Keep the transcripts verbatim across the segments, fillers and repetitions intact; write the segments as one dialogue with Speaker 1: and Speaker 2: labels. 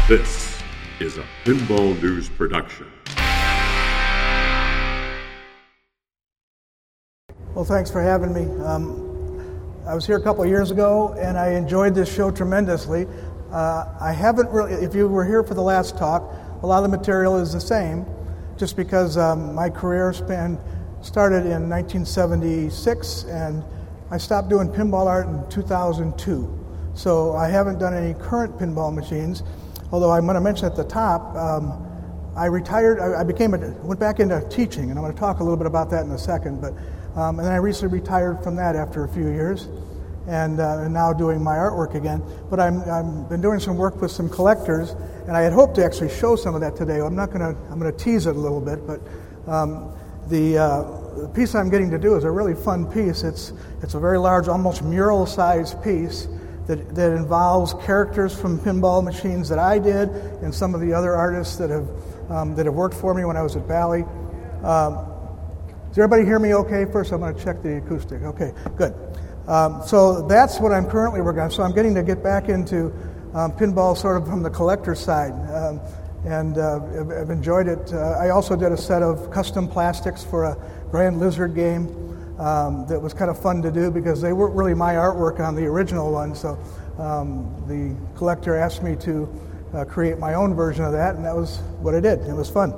Speaker 1: This is a Pinball News production.
Speaker 2: Well, thanks for having me. Um, I was here a couple of years ago, and I enjoyed this show tremendously. Uh, I haven't really, if you were here for the last talk, a lot of the material is the same, just because um, my career span started in nineteen seventy-six, and I stopped doing pinball art in two thousand two. So I haven't done any current pinball machines, although I'm going to mention at the top, um, I retired, I, I became a, went back into teaching, and I'm going to talk a little bit about that in a second, but um, and then I recently retired from that after a few years, and, uh, and now doing my artwork again. But I'm, I've been doing some work with some collectors, and I had hoped to actually show some of that today. I'm not going to, I'm going to tease it a little bit, but um, the, uh, the piece I'm getting to do is a really fun piece. It's, it's a very large, almost mural-sized piece that, that involves characters from pinball machines that I did and some of the other artists that have, um, that have worked for me when I was at Bally. Um, does everybody hear me okay? First, I'm going to check the acoustic. Okay, good. Um, so that's what I'm currently working on. So I'm getting to get back into um, pinball sort of from the collector's side, um, and uh, I've, I've enjoyed it. Uh, I also did a set of custom plastics for a Grand Lizard game um, that was kind of fun to do because they weren't really my artwork on the original one. So um, the collector asked me to uh, create my own version of that, and that was what I did. It was fun.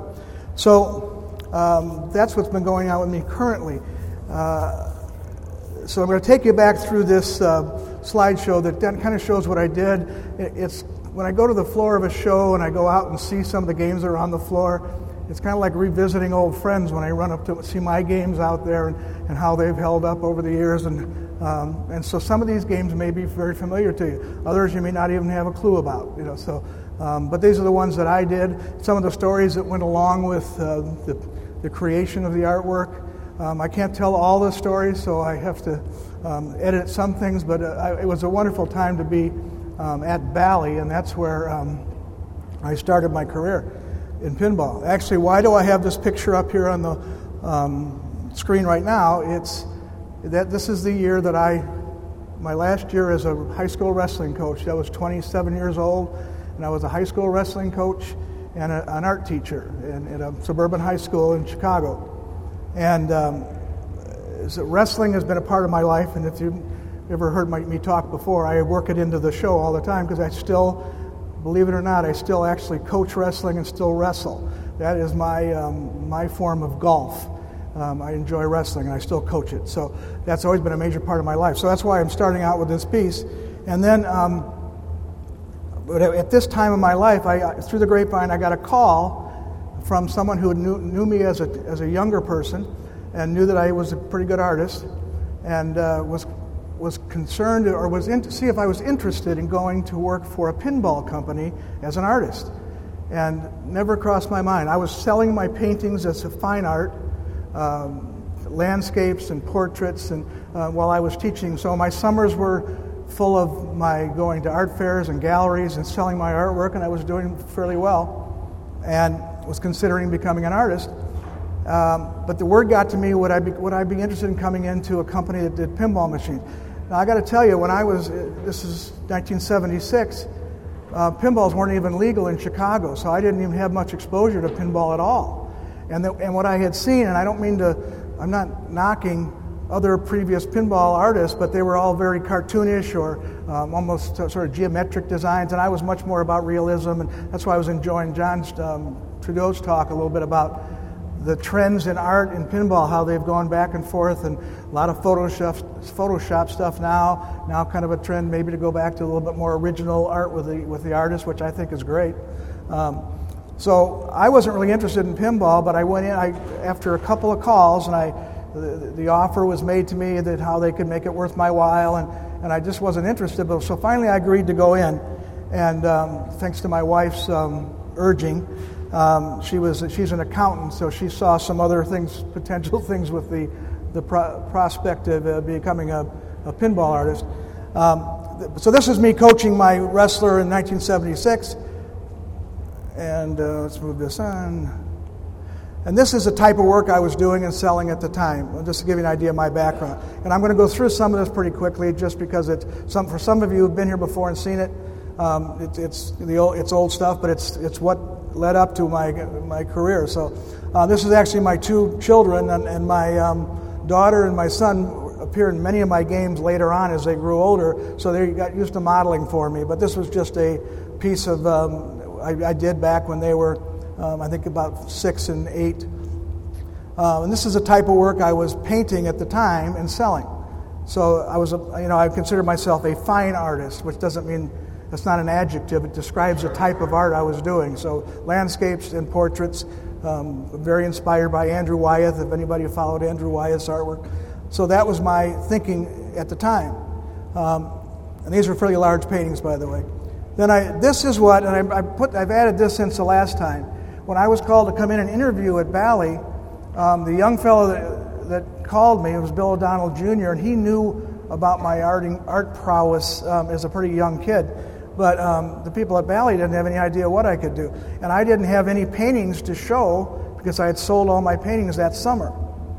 Speaker 2: So um, that's what's been going on with me currently. Uh, So I'm going to take you back through this uh, slideshow that kind of shows what I did. It's when I go to the floor of a show and I go out and see some of the games that are on the floor, it's kind of like revisiting old friends when I run up to see my games out there and, and how they've held up over the years. And um, and so some of these games may be very familiar to you. Others you may not even have a clue about. You know. So, um, but these are the ones that I did. Some of the stories that went along with uh, the the creation of the artwork. Um, I can't tell all the stories, so I have to um, edit some things, but uh, I, it was a wonderful time to be um, at Bally, and that's where um, I started my career in pinball. Actually, why do I have this picture up here on the um, screen right now? It's that this is the year that I, my last year as a high school wrestling coach. I was twenty-seven years old, and I was a high school wrestling coach and a, an art teacher in, in a suburban high school in Chicago. And um, so wrestling has been a part of my life, and if you've ever heard my, me talk before, I work it into the show all the time because I still, believe it or not, I still actually coach wrestling and still wrestle. That is my um, my form of golf. Um, I enjoy wrestling, and I still coach it. So that's always been a major part of my life. So that's why I'm starting out with this piece. And then um, but at this time of my life, I, through the grapevine, I got a call from someone who knew, knew me as a as a younger person and knew that I was a pretty good artist and uh, was was concerned or was in to see if I was interested in going to work for a pinball company as an artist. And never crossed my mind. I was selling my paintings as a fine art, um, landscapes and portraits, and uh, while I was teaching. So my summers were full of my going to art fairs and galleries and selling my artwork, and I was doing fairly well. And was considering becoming an artist, um, but the word got to me, would I be would I be interested in coming into a company that did pinball machines? Now I got to tell you, when I was, this is nineteen seventy-six, uh, pinballs weren't even legal in Chicago, so I didn't even have much exposure to pinball at all. And the, and what I had seen, and I don't mean to, I'm not knocking other previous pinball artists, but they were all very cartoonish or um, almost sort of geometric designs, and I was much more about realism, and that's why I was enjoying John's um, Trudeau's talk a little bit about the trends in art and pinball, how they've gone back and forth, and a lot of Photoshop, Photoshop stuff now. Now, kind of a trend maybe to go back to a little bit more original art with the with the artist, which I think is great. Um, so I wasn't really interested in pinball, but I went in I, after a couple of calls, and I the, the offer was made to me that how they could make it worth my while, and and I just wasn't interested. But so finally, I agreed to go in, and um, thanks to my wife's um, urging. Um, she was she's an accountant, so she saw some other things, potential things with the the pro- prospect of uh, becoming a, a pinball artist. Um, th- so this is me coaching my wrestler in nineteen seventy-six, and uh, let's move this on. And this is the type of work I was doing and selling at the time, just to give you an idea of my background. And I'm going to go through some of this pretty quickly, just because it's some for some of you who've been here before and seen it. Um, it, it's the old, it's old stuff, but it's it's what led up to my my career. So uh, this is actually my two children, and, and my um, daughter and my son appeared in many of my games later on as they grew older, so they got used to modeling for me. But this was just a piece of um, I, I did back when they were, um, I think, about six and eight. Uh, and this is a type of work I was painting at the time and selling. So I was, a, you know, I consider myself a fine artist, which doesn't mean, that's not an adjective. It describes the type of art I was doing. So landscapes and portraits, um, very inspired by Andrew Wyeth, if anybody followed Andrew Wyeth's artwork. So that was my thinking at the time. Um, and these were fairly large paintings, by the way. Then I, this is what, and I, I put, I've added this since the last time. When I was called to come in and interview at Bally, um, the young fellow that, that called me, it was Bill O'Donnell Junior, and he knew about my art, art prowess um, as a pretty young kid. But um, the people at Bally didn't have any idea what I could do. And I didn't have any paintings to show because I had sold all my paintings that summer.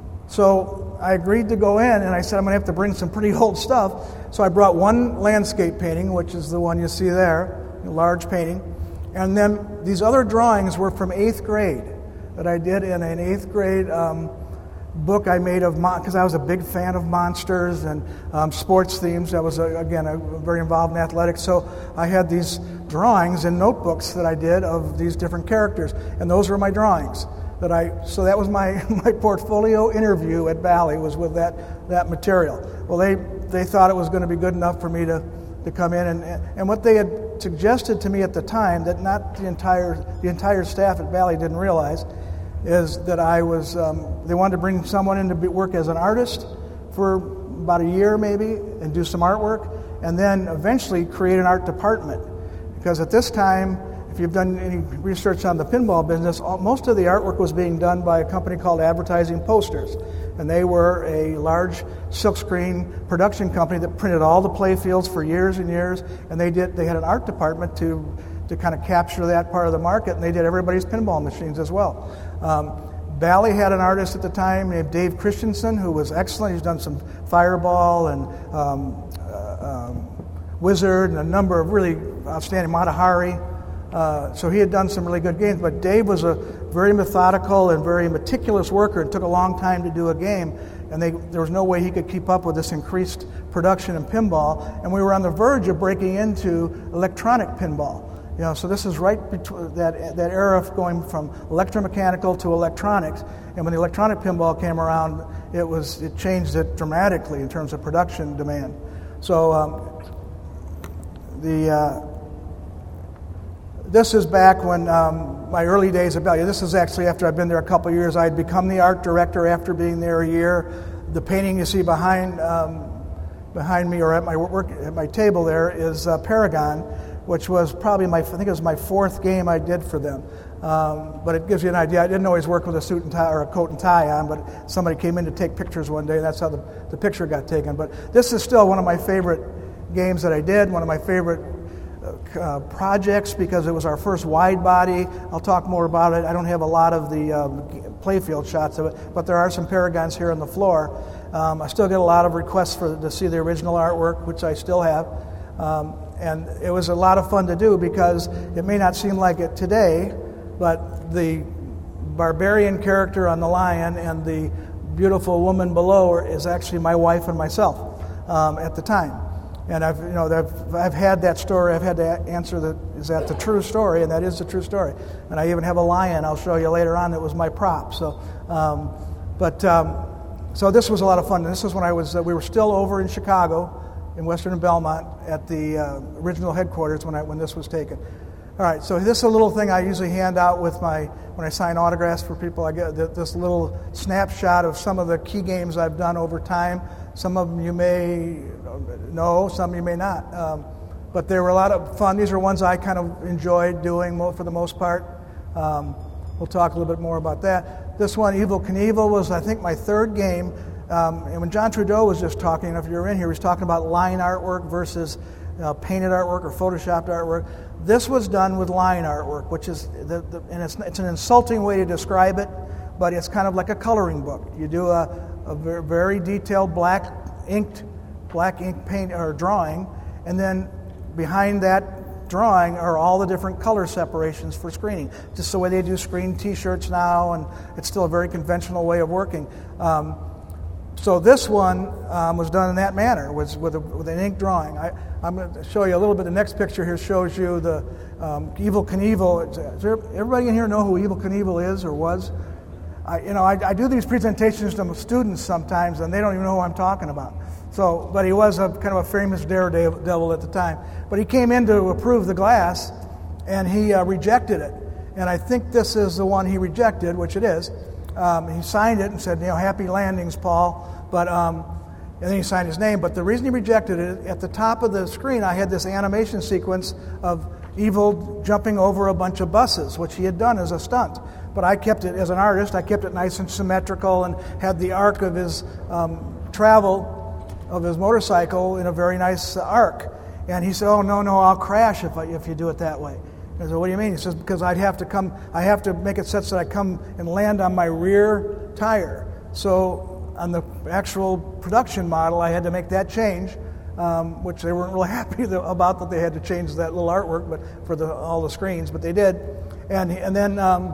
Speaker 2: So I agreed to go in, and I said I'm going to have to bring some pretty old stuff. So I brought one landscape painting, which is the one you see there, a large painting. And then these other drawings were from eighth grade that I did in an eighth grade um, book I made of, because I was a big fan of monsters and um, sports themes. I was, a, again, a, very involved in athletics. So I had these drawings in notebooks that I did of these different characters. And those were my drawings. That I, so that was my, my portfolio interview at Bally, was with that, that material. Well, they, they thought it was going to be good enough for me to, to come in. And, and what they had suggested to me at the time, that not the entire, the entire staff at Bally didn't realize, is that I was, um, they wanted to bring someone in to be, work as an artist for about a year maybe, and do some artwork, and then eventually create an art department. Because at this time, if you've done any research on the pinball business, all, most of the artwork was being done by a company called Advertising Posters. And they were a large silkscreen production company that printed all the play fields for years and years. And they did. They had an art department to, to kind of capture that part of the market, and they did everybody's pinball machines as well. Um, Bally had an artist at the time named Dave Christensen, who was excellent. He's done some Fireball and um, uh, um, Wizard and a number of really outstanding, Mata Hari. Uh, so he had done some really good games, but Dave was a very methodical and very meticulous worker. It took a long time to do a game, and they, there was no way he could keep up with this increased production in pinball. And we were on the verge of breaking into electronic pinball. You know, so this is right between that that era of going from electromechanical to electronics. And when the electronic pinball came around, it was it changed it dramatically in terms of production demand. So um, the. Uh, This is back when um, my early days at Bally. This is actually after I'd been there a couple of years. I had become the art director after being there a year. The painting you see behind um, behind me, or at my work at my table there, is uh, Paragon, which was probably my I think it was my fourth game I did for them. Um, but it gives you an idea. I didn't always work with a suit and tie or a coat and tie on, but somebody came in to take pictures one day, and that's how the, the picture got taken. But this is still one of my favorite games that I did. One of my favorite Uh, projects, because it was our first wide body. I'll talk more about it. I don't have a lot of the um, playfield shots of it, but there are some Paragons here on the floor. Um, I still get a lot of requests for to see the original artwork, which I still have. Um, and it was a lot of fun to do, because it may not seem like it today, but the barbarian character on the lion and the beautiful woman below is actually my wife and myself um, at the time. And I've, you know, I've, I've had that story. I've had to answer that, is that the true story? And that is the true story. And I even have a lion I'll show you later on that was my prop. So, um, but um, so this was a lot of fun. And this was when I was. Uh, we were still over in Chicago, in Western and Belmont, at the uh, original headquarters when I when this was taken. All right. So this is a little thing I usually hand out with my when I sign autographs for people. I get this little snapshot of some of the key games I've done over time. Some of them you may know, some you may not. Um, but they were a lot of fun. These are ones I kind of enjoyed doing for the most part. Um, we'll talk a little bit more about that. This one, Evel Knievel, was, I think, my third game. Um, and when John Trudeau was just talking, if you're in here, he was talking about line artwork versus uh, painted artwork or photoshopped artwork. This was done with line artwork, which is, the, the, and it's, it's an insulting way to describe it, but it's kind of like a coloring book. You do a, a very detailed black inked black ink paint or drawing, and then behind that drawing are all the different color separations for screening. Just the way they do screen T-shirts now, and it's still a very conventional way of working. Um, so this one um, was done in that manner, was with, a, with an ink drawing. I, I'm going to show you a little bit. The next picture here shows you the um, Evel Knievel. Does everybody in here know who Evel Knievel is or was? I, you know, I, I do these presentations to students sometimes, and they don't even know who I'm talking about. So, but he was a kind of a famous daredevil at the time. But he came in to approve the glass, and he uh, rejected it. And I think this is the one he rejected, which it is. Um, he signed it and said, you know, happy landings, Paul. But um, and then he signed his name. But the reason he rejected it, at the top of the screen, I had this animation sequence of Evel jumping over a bunch of buses, which he had done as a stunt. But I kept it, as an artist, I kept it nice and symmetrical and had the arc of his um, travel of his motorcycle in a very nice arc. And he said, oh, no, no, I'll crash if I, if you do it that way. I said, what do you mean? He says, because I'd have to come, I have to make it such that I come and land on my rear tire. So on the actual production model, I had to make that change, um, which they weren't really happy about, that they had to change that little artwork, but for the, all the screens, but they did. And and then um,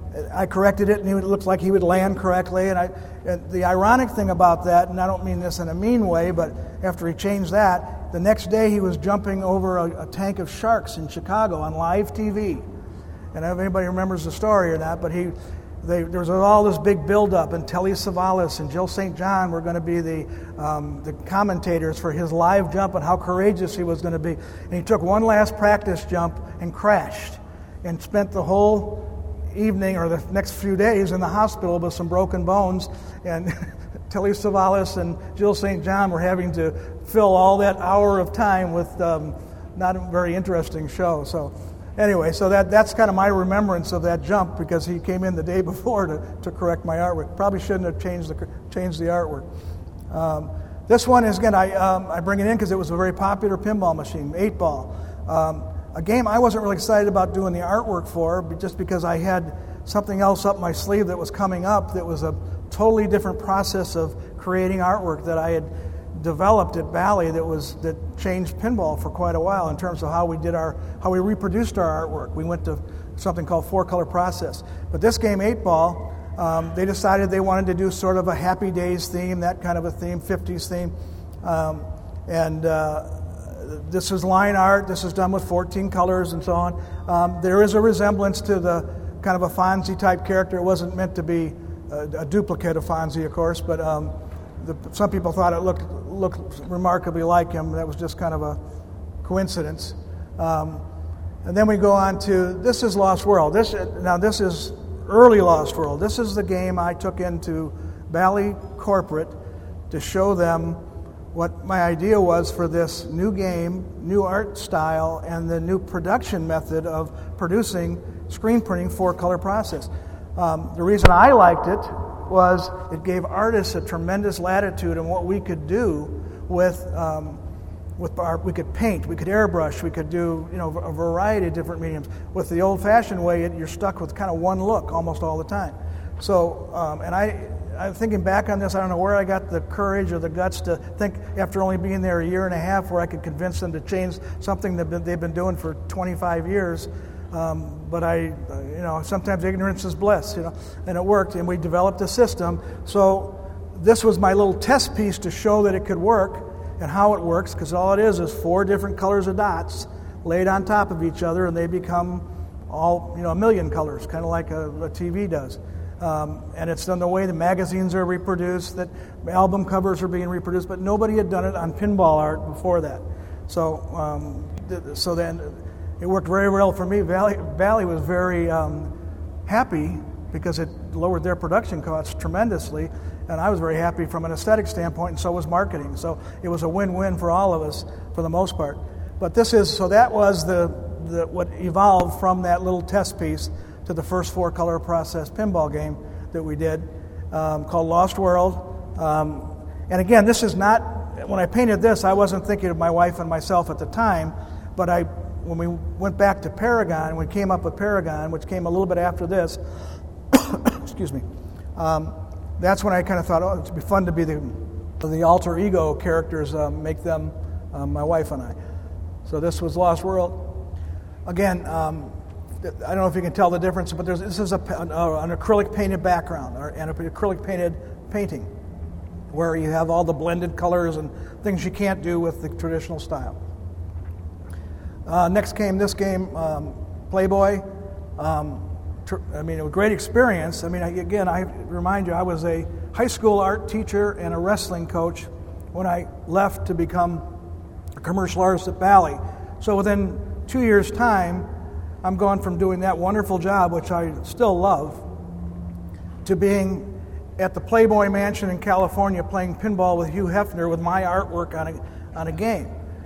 Speaker 2: I corrected it, and it looked like he would land correctly. And, I, and the ironic thing about that, and I don't mean this in a mean way, but after he changed that, the next day he was jumping over a, a tank of sharks in Chicago on live T V. And I don't know if anybody remembers the story or not, but he, they, there was all this big buildup, and Telly Savalas and Jill Saint John were going to be the um, the commentators for his live jump and how courageous he was going to be. And he took one last practice jump and crashed, and spent the whole evening or the next few days in the hospital with some broken bones, and Telly Savalas and Jill Saint John were having to fill all that hour of time with um, not a very interesting show. So anyway, so that that's kind of my remembrance of that jump, because he came in the day before to, to correct my artwork. Probably shouldn't have changed the changed the artwork. Um, this one is, again, I um, I bring it in because it was a very popular pinball machine, eight ball. Um, A game I wasn't really excited about doing the artwork for, just because I had something else up my sleeve that was coming up that was a totally different process of creating artwork that I had developed at Bally that was that changed pinball for quite a while in terms of how we did our how we reproduced our artwork. We went to something called four color process. But this game, eight ball, um, they decided they wanted to do sort of a Happy Days theme, that kind of a theme, fifties theme, um, and. Uh, This is line art. This is done with fourteen colors and so on. Um, there is a resemblance to the kind of a Fonzie type character. It wasn't meant to be a, a duplicate of Fonzie, of course, but um, the, some people thought it looked looked remarkably like him. That was just kind of a coincidence. Um, and then we go on to, this is Lost World. This now this is early Lost World. This is the game I took into Bally Corporate to show them what my idea was for this new game, new art style, and the new production method of producing screen printing four-color process. Um, the reason I liked it was it gave artists a tremendous latitude in what we could do with um, with art. We could paint, we could airbrush, we could do you know a variety of different mediums. With the old-fashioned way, it, you're stuck with kind of one look almost all the time. So, um, and I. I'm thinking back on this, I don't know where I got the courage or the guts to think, after only being there a year and a half, where I could convince them to change something that they've been doing for twenty-five years. Um, but I, you know, sometimes ignorance is bliss, you know, and it worked, and we developed a system. So this was my little test piece to show that it could work and how it works, because all it is is four different colors of dots laid on top of each other, and they become all, you know, a million colors, kind of like a, a T V does. Um, and it's done the way the magazines are reproduced, that album covers are being reproduced, but nobody had done it on pinball art before that. So um, th- so then it worked very well for me. Bally, Bally was very um, happy because it lowered their production costs tremendously, and I was very happy from an aesthetic standpoint, and so was marketing. So it was a win-win for all of us for the most part. But this is, so that was the, the what evolved from that little test piece to the first four-color process pinball game that we did, um, called Lost World. Um, and again, this is not, when I painted this, I wasn't thinking of my wife and myself at the time, but I, when we went back to Paragon, we came up with Paragon, which came a little bit after this, excuse me, um, that's when I kind of thought, oh, it'd be fun to be the, the alter ego characters, um, make them um, my wife and I. So this was Lost World. again, um, I don't know if you can tell the difference, but there's, this is a, an, an acrylic painted background or, and an acrylic painted painting where you have all the blended colors and things you can't do with the traditional style. Uh, next came this game, um, Playboy. Um, tr- I mean, it was a great experience. I mean, I, again, I remind you, I was a high school art teacher and a wrestling coach when I left to become a commercial artist at Bally. So within two years' time, I'm going from doing that wonderful job, which I still love, to being at the Playboy Mansion in California playing pinball with Hugh Hefner with my artwork on a on a game.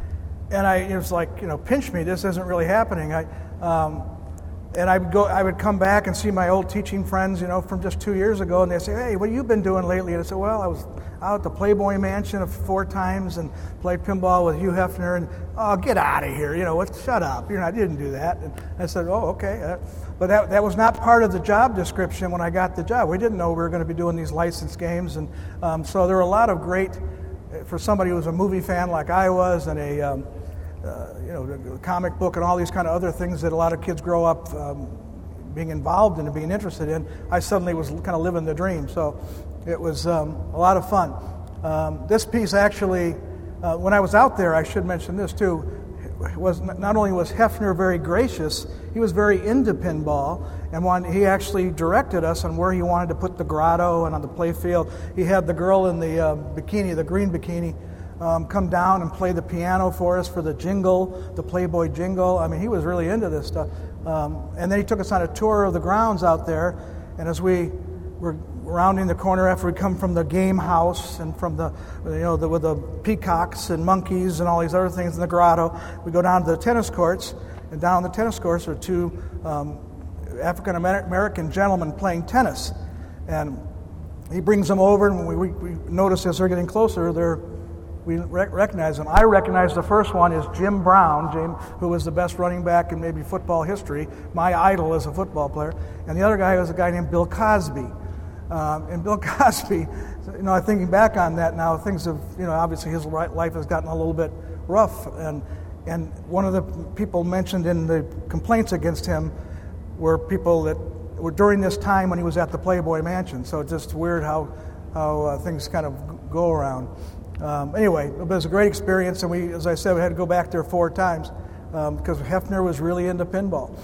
Speaker 2: And I it was like, you know, pinch me, this isn't really happening. I um, and I would go I would come back and see my old teaching friends, you know, from just two years ago, and they'd say, "Hey, what have you been doing lately?" And I said, "Well, I was out at the Playboy Mansion four times and played pinball with Hugh Hefner." And oh, get out of here! You know what? Shut up! You're not. You didn't do that. And I said, "Oh, okay." Uh, but that that was not part of the job description when I got the job. We didn't know we were going to be doing these licensed games, and um, so there were a lot of great for somebody who was a movie fan like I was, and a um, uh, you know a comic book and all these kind of other things that a lot of kids grow up um, being involved in and being interested in. I suddenly was kind of living the dream. So. It was um, a lot of fun. Um, this piece actually, uh, when I was out there, I should mention this too, was not only was Hefner very gracious, he was very into pinball, and when he actually directed us on where he wanted to put the grotto and on the play field. He had the girl in the uh, bikini, the green bikini, um, come down and play the piano for us for the jingle, the Playboy jingle. I mean, he was really into this stuff. Um, and then he took us on a tour of the grounds out there, and as we were rounding the corner after we come from the game house and from the, you know, the, with the peacocks and monkeys and all these other things in the grotto, we go down to the tennis courts, and down the tennis courts are two um, African American gentlemen playing tennis, and he brings them over, and we, we, we notice as they're getting closer, they're we rec- recognize them. I recognize the first one is Jim Brown, Jim, who was the best running back in maybe football history, my idol as a football player, and the other guy was a guy named Bill Cosby. Um, and Bill Cosby, you know, thinking back on that now, things have, you know, obviously his life has gotten a little bit rough. And and one of the people mentioned in the complaints against him were people that were during this time when he was at the Playboy Mansion. So it's just weird how, how uh, things kind of go around. Um, anyway, it was a great experience, and we, as I said, we had to go back there four times um, because Hefner was really into pinball.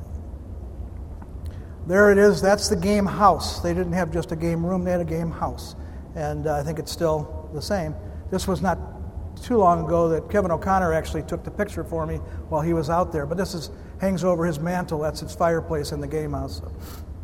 Speaker 2: There it is. That's the game house. They didn't have just a game room. They had a game house. And uh, I think it's still the same. This was not too long ago that Kevin O'Connor actually took the picture for me while he was out there. But this is hangs over his mantle. That's his fireplace in the game house. So.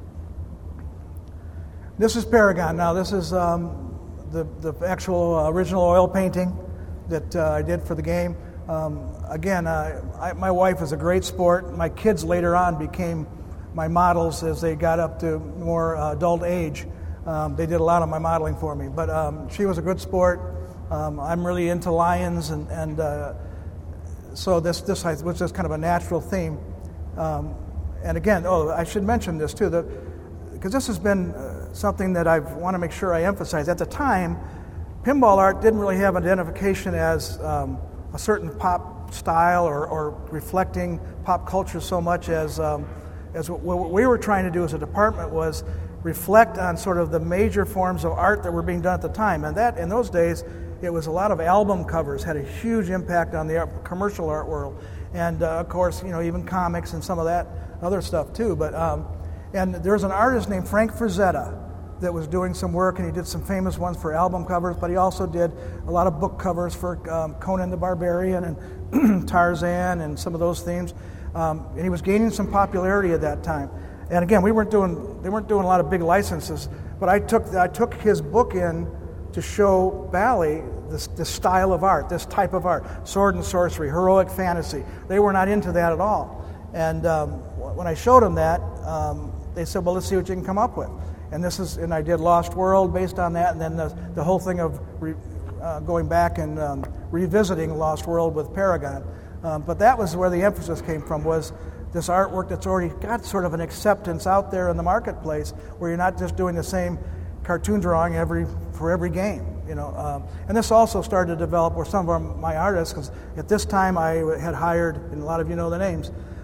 Speaker 2: This is Paragon. Now, this is um, the, the actual uh, original oil painting that uh, I did for the game. Um, again, uh, I, my wife is a great sport. My kids later on became my models as they got up to more uh, adult age. Um, they did a lot of my modeling for me. But um, she was a good sport. Um, I'm really into lions, and, and uh, so this this was just kind of a natural theme. Um, and again, oh, I should mention this too, because this has been uh, something that I want to make sure I emphasize. At the time, pinball art didn't really have identification as um, a certain pop style or, or reflecting pop culture so much as um, as what we were trying to do as a department was reflect on sort of the major forms of art that were being done at the time. And that, in those days, it was a lot of album covers, had a huge impact on the art, commercial art world. And, uh, of course, you know, even comics and some of that other stuff, too. But um, and there's an artist named Frank Frazetta that was doing some work, and he did some famous ones for album covers, but he also did a lot of book covers for um, Conan the Barbarian and Tarzan and some of those themes. Um, and he was gaining some popularity at that time. And again, we weren't doing they weren't doing a lot of big licenses, but I took I took his book in to show Bally this, this style of art, this type of art, sword and sorcery, heroic fantasy. They were not into that at all. And um, when I showed them that, um, they said, "Well, let's see what you can come up with." And this is and I did Lost World based on that, and then the the whole thing of re, uh, going back and um, revisiting Lost World with Paragon. Um, but that was where the emphasis came from, was this artwork that's already got sort of an acceptance out there in the marketplace, where you're not just doing the same cartoon drawing every for every game, you know. Um, and this also started to develop where some of our, my artists, because at this time I had hired, and a lot of you know the names,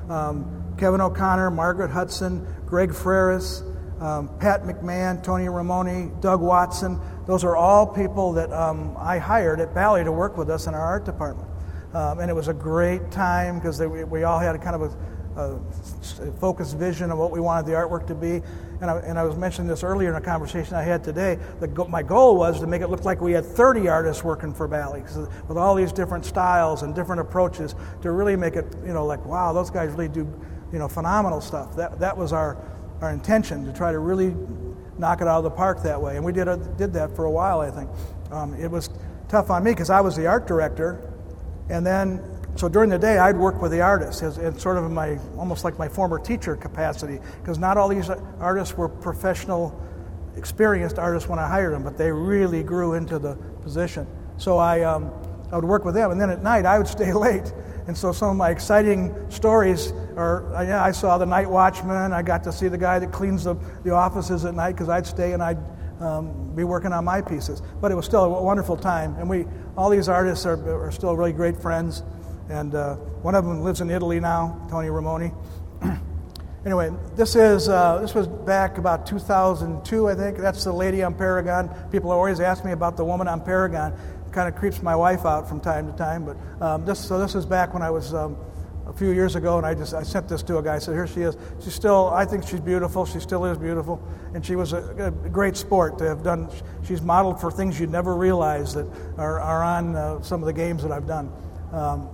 Speaker 2: Um, Kevin O'Connor, Margaret Hudson, Greg Freris, um, Pat McMahon, Tony Ramone, Doug Watson. Those are all people that um, I hired at Bally to work with us in our art department. Um, and it was a great time because we, we all had a kind of a, a focused vision of what we wanted the artwork to be. And I, and I was mentioning this earlier in a conversation I had today. The, my goal was to make it look like we had thirty artists working for Bally, with all these different styles and different approaches, to really make it, you know, like, wow, those guys really do, you know, phenomenal stuff. That that was our, our intention, to try to really knock it out of the park that way. And we did a, did that for a while, I think. Um, it was tough on me because I was the art director, and then so during the day I'd work with the artists as, as sort of in my almost like my former teacher capacity, because not all these artists were professional, experienced artists when I hired them, but they really grew into the position. So I um, I would work with them, and then at night I would stay late. And so some of my exciting stories are, yeah, I saw the night watchman. I got to see the guy that cleans the, the offices at night, because I'd stay and I'd um, be working on my pieces. But it was still a wonderful time. And we, all these artists are, are still really great friends. And uh, one of them lives in Italy now, Tony Ramone. Anyway, this is uh, this was back about two thousand two, I think. That's the lady on Paragon. People always ask me about the woman on Paragon. Kind of creeps my wife out from time to time, but um, this so this is back when I was um, a few years ago, and I just I sent this to a guy. I said, here she is. She's still, I think she's beautiful. She still is beautiful, and she was a, a great sport to have done. She's modeled for things you'd never realize that are, are on uh, some of the games that I've done. Um,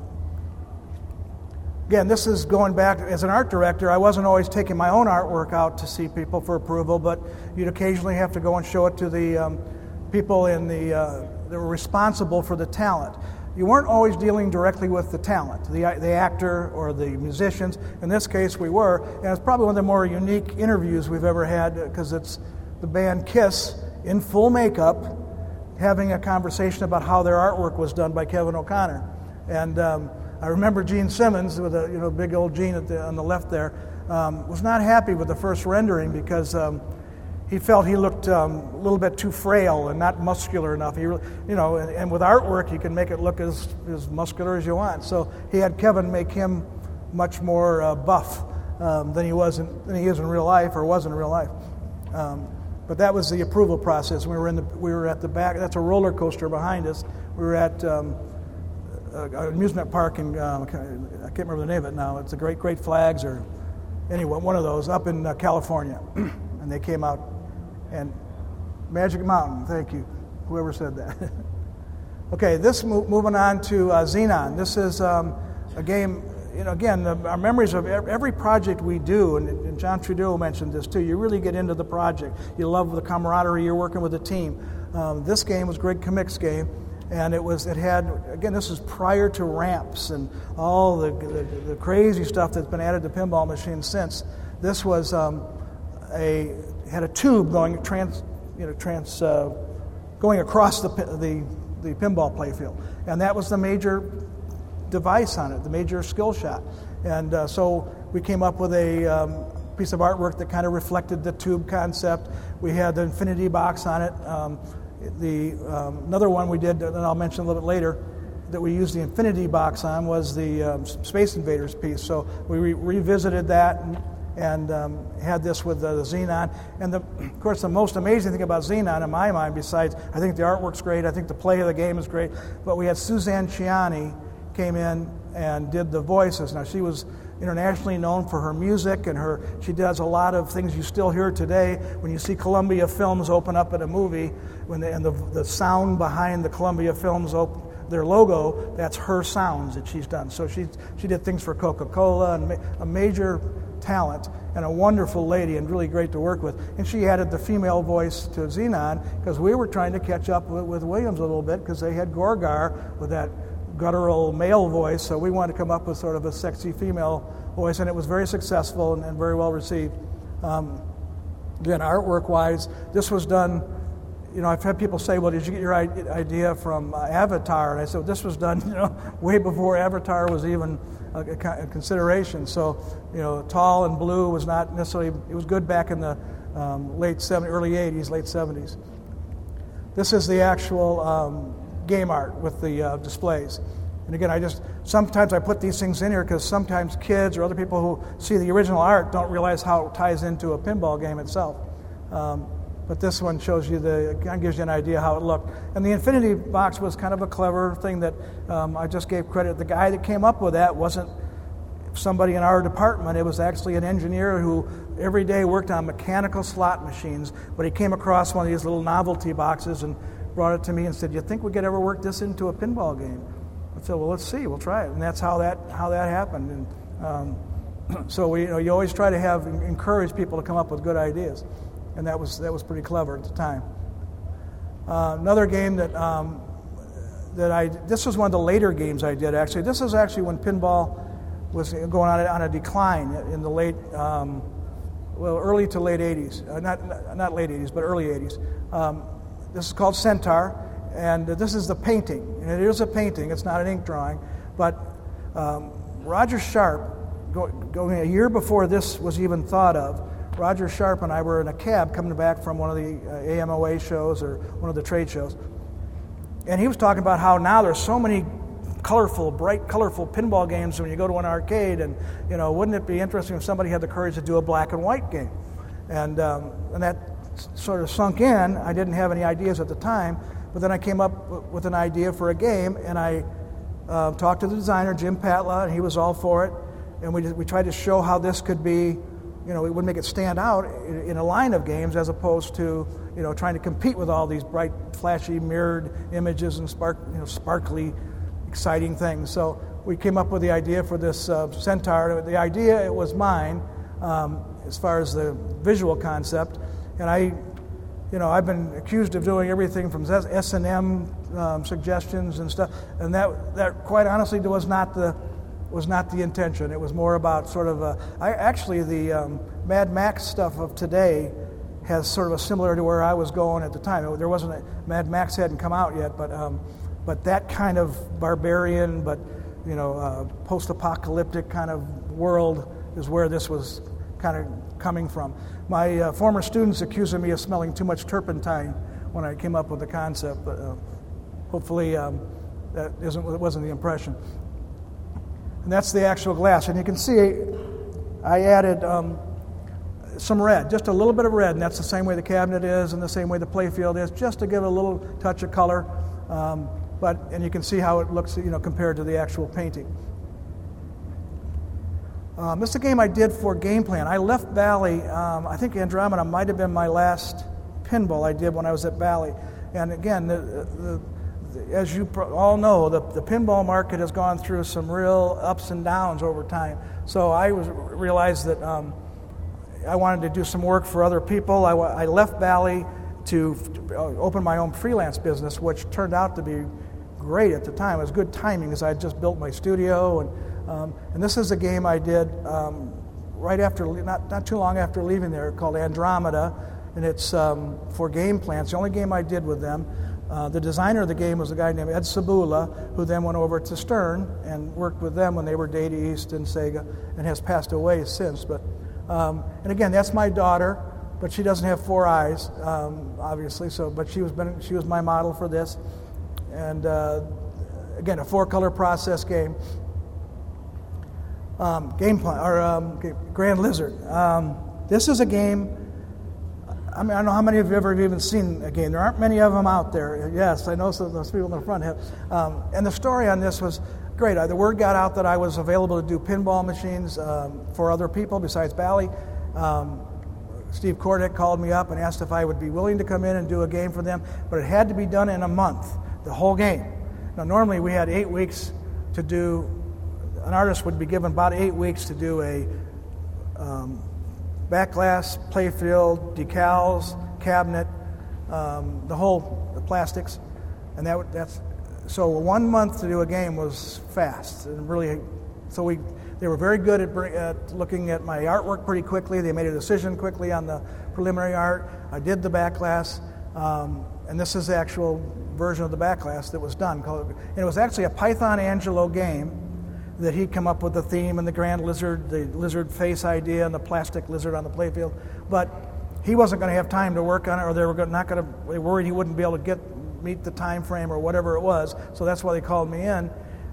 Speaker 2: again, this is going back as an art director. I wasn't always taking my own artwork out to see people for approval, but you'd occasionally have to go and show it to the um, people in the. Uh, that were responsible for the talent. You weren't always dealing directly with the talent, the the actor or the musicians. In this case, we were, and it's probably one of the more unique interviews we've ever had, because it's the band Kiss in full makeup having a conversation about how their artwork was done by Kevin O'Connor. And um, I remember Gene Simmons, with a you know big old Gene at the, on the left there, um, was not happy with the first rendering because. Um, He felt he looked um, a little bit too frail and not muscular enough. He, really, you know, and, and with artwork, you can make it look as, as muscular as you want. So he had Kevin make him much more uh, buff um, than he was in, than he is in real life, or was in real life. Um, but that was the approval process. We were in the we were at the back. That's a roller coaster behind us. We were at um, an amusement park in um, I can't remember the name of it now. It's the Great Great Flags, or anyway, one of those up in uh, California, and they came out. And Magic Mountain, thank you, whoever said that. Okay, this mo- moving on to uh, Xenon. This is um, a game, you know, again, the, our memories of every project we do, and, and John Trudeau mentioned this too, you really get into the project. You love the camaraderie, you're working with a team. Um, this game was Greg Kamick's game, and it was, it had, again, this is prior to ramps and all the, the, the crazy stuff that's been added to pinball machines since. This was um, a... had a tube going trans, you know, trans, uh, going across the, the the pinball playfield, and that was the major device on it, the major skill shot. And uh, so we came up with a um, piece of artwork that kind of reflected the tube concept. We had the infinity box on it. Um, the um, another one we did, and I'll mention a little bit later, that we used the infinity box on was the um, Space Invaders piece. So we re- revisited that. And, and um, had this with the, the Xenon. And the, of course, the most amazing thing about Xenon, in my mind, besides I think the artwork's great, I think the play of the game is great, but we had Suzanne Ciani came in and did the voices. Now, she was internationally known for her music, and her she does a lot of things you still hear today when you see Columbia Films open up at a movie, when they, and the, the sound behind the Columbia Films op- their logo, that's her sounds that she's done. So she she did things for Coca-Cola, and ma- a major talent, and a wonderful lady, and really great to work with. And she added the female voice to Xenon, because we were trying to catch up with, with Williams a little bit, because they had Gorgar with that guttural male voice, so we wanted to come up with sort of a sexy female voice, and it was very successful and, and very well received. Um, again, artwork-wise, this was done, you know, I've had people say, well, did you get your idea from uh, Avatar? And I said, well, this was done, you know, way before Avatar was even a, a consideration. So, you know, tall and blue was not necessarily, it was good back in the um, late seventies, early eighties, late seventies. This is the actual um, game art with the uh, displays. And again, I just, sometimes I put these things in here because sometimes kids or other people who see the original art don't realize how it ties into a pinball game itself. Um, but this one shows you the, kind of gives you an idea how it looked. And the Infinity box was kind of a clever thing that um, I just gave credit. The guy that came up with that wasn't somebody in our department. It was actually an engineer who every day worked on mechanical slot machines, but he came across one of these little novelty boxes and brought it to me and said, "You think we could ever work this into a pinball game?" I said, "Well, let's see. We'll try it." And that's how that how that happened. And um, so we, you know, you always try to have encourage people to come up with good ideas, and that was that was pretty clever at the time. Uh, another game that um, that I this was one of the later games I did actually. This is actually when pinball was going on on a decline in the late, um, well, early to late eighties. Uh, not not late eighties, but early eighties. Um, this is called Centaur. And this is the painting, and it is a painting. It's not an ink drawing, but um, Roger Sharp, go, going a year before this was even thought of, Roger Sharp and I were in a cab coming back from one of the uh, A M O A shows or one of the trade shows, and he was talking about how now there's so many colorful, bright, colorful pinball games when you go to an arcade, and you know, wouldn't it be interesting if somebody had the courage to do a black and white game? And um, and that sort of sunk in. I didn't have any ideas at the time. But then I came up with an idea for a game, and I uh, talked to the designer, Jim Patla, and he was all for it. And we we tried to show how this could be, you know, it would make it stand out in, in a line of games as opposed to, you know, trying to compete with all these bright, flashy, mirrored images and spark, you know, sparkly, exciting things. So we came up with the idea for this uh, Centaur. The idea, it was mine um, as far as the visual concept, and I. You know, I've been accused of doing everything from S and M um, suggestions and stuff, and that that quite honestly was not the was not the intention. It was more about sort of a, I actually the um, Mad Max stuff of today has sort of a similar to where I was going at the time. There wasn't a, Mad Max hadn't come out yet, but um, but that kind of barbarian, but you know, uh, post-apocalyptic kind of world is where this was kind of coming from. My uh, former students accused me of smelling too much turpentine when I came up with the concept, but uh, hopefully um, that isn't it wasn't the impression. And that's the actual glass, and you can see I added um, some red, just a little bit of red, and that's the same way the cabinet is and the same way the playfield is, just to give it a little touch of color. Um, but and you can see how it looks, you know, compared to the actual painting. Um, this is a game I did for Game Plan. I left Bally. Um, I think Andromeda might have been my last pinball I did when I was at Bally. And again, the, the, the, as you all know, the, the pinball market has gone through some real ups and downs over time. So I was realized that um, I wanted to do some work for other people. I, I left Bally to open my own freelance business, which turned out to be great at the time. It was good timing because I had just built my studio and. Um, and this is a game I did um, right after, not, not too long after leaving there, called Andromeda, and it's um, for Game Plan. It's the only game I did with them. Uh, the designer of the game was a guy named Ed Sabula, who then went over to Stern and worked with them when they were Data East and Sega, and has passed away since. But um, and again, that's my daughter, but she doesn't have four eyes, um, obviously. So, but she was been, she was my model for this, and uh, again, a four-color process game. Um, game plan or um, Grand Lizard. Um, this is a game. I mean, I don't know how many of you have ever even seen a game. There aren't many of them out there. Yes, I know some of those people in the front have. Um, and the story on this was great. The word got out that I was available to do pinball machines um, for other people besides Bally. Um, Steve Kordick called me up and asked if I would be willing to come in and do a game for them, but it had to be done in a month, the whole game. Now, normally we had eight weeks to do. An artist would be given about eight weeks to do a um, back glass, playfield, decals, cabinet, um, the whole the plastics, and that that's so one month to do a game was fast and really. So we they were very good at, at looking at my artwork pretty quickly. They made a decision quickly on the preliminary art. I did the back glass, um, and this is the actual version of the back glass that was done. And it was actually a Python Angelo game. That he'd come up with the theme and the grand lizard, the lizard face idea, and the plastic lizard on the playfield. But he wasn't going to have time to work on it, or they were not going to. They worried he wouldn't be able to get meet the time frame or whatever it was. So that's why they called me in.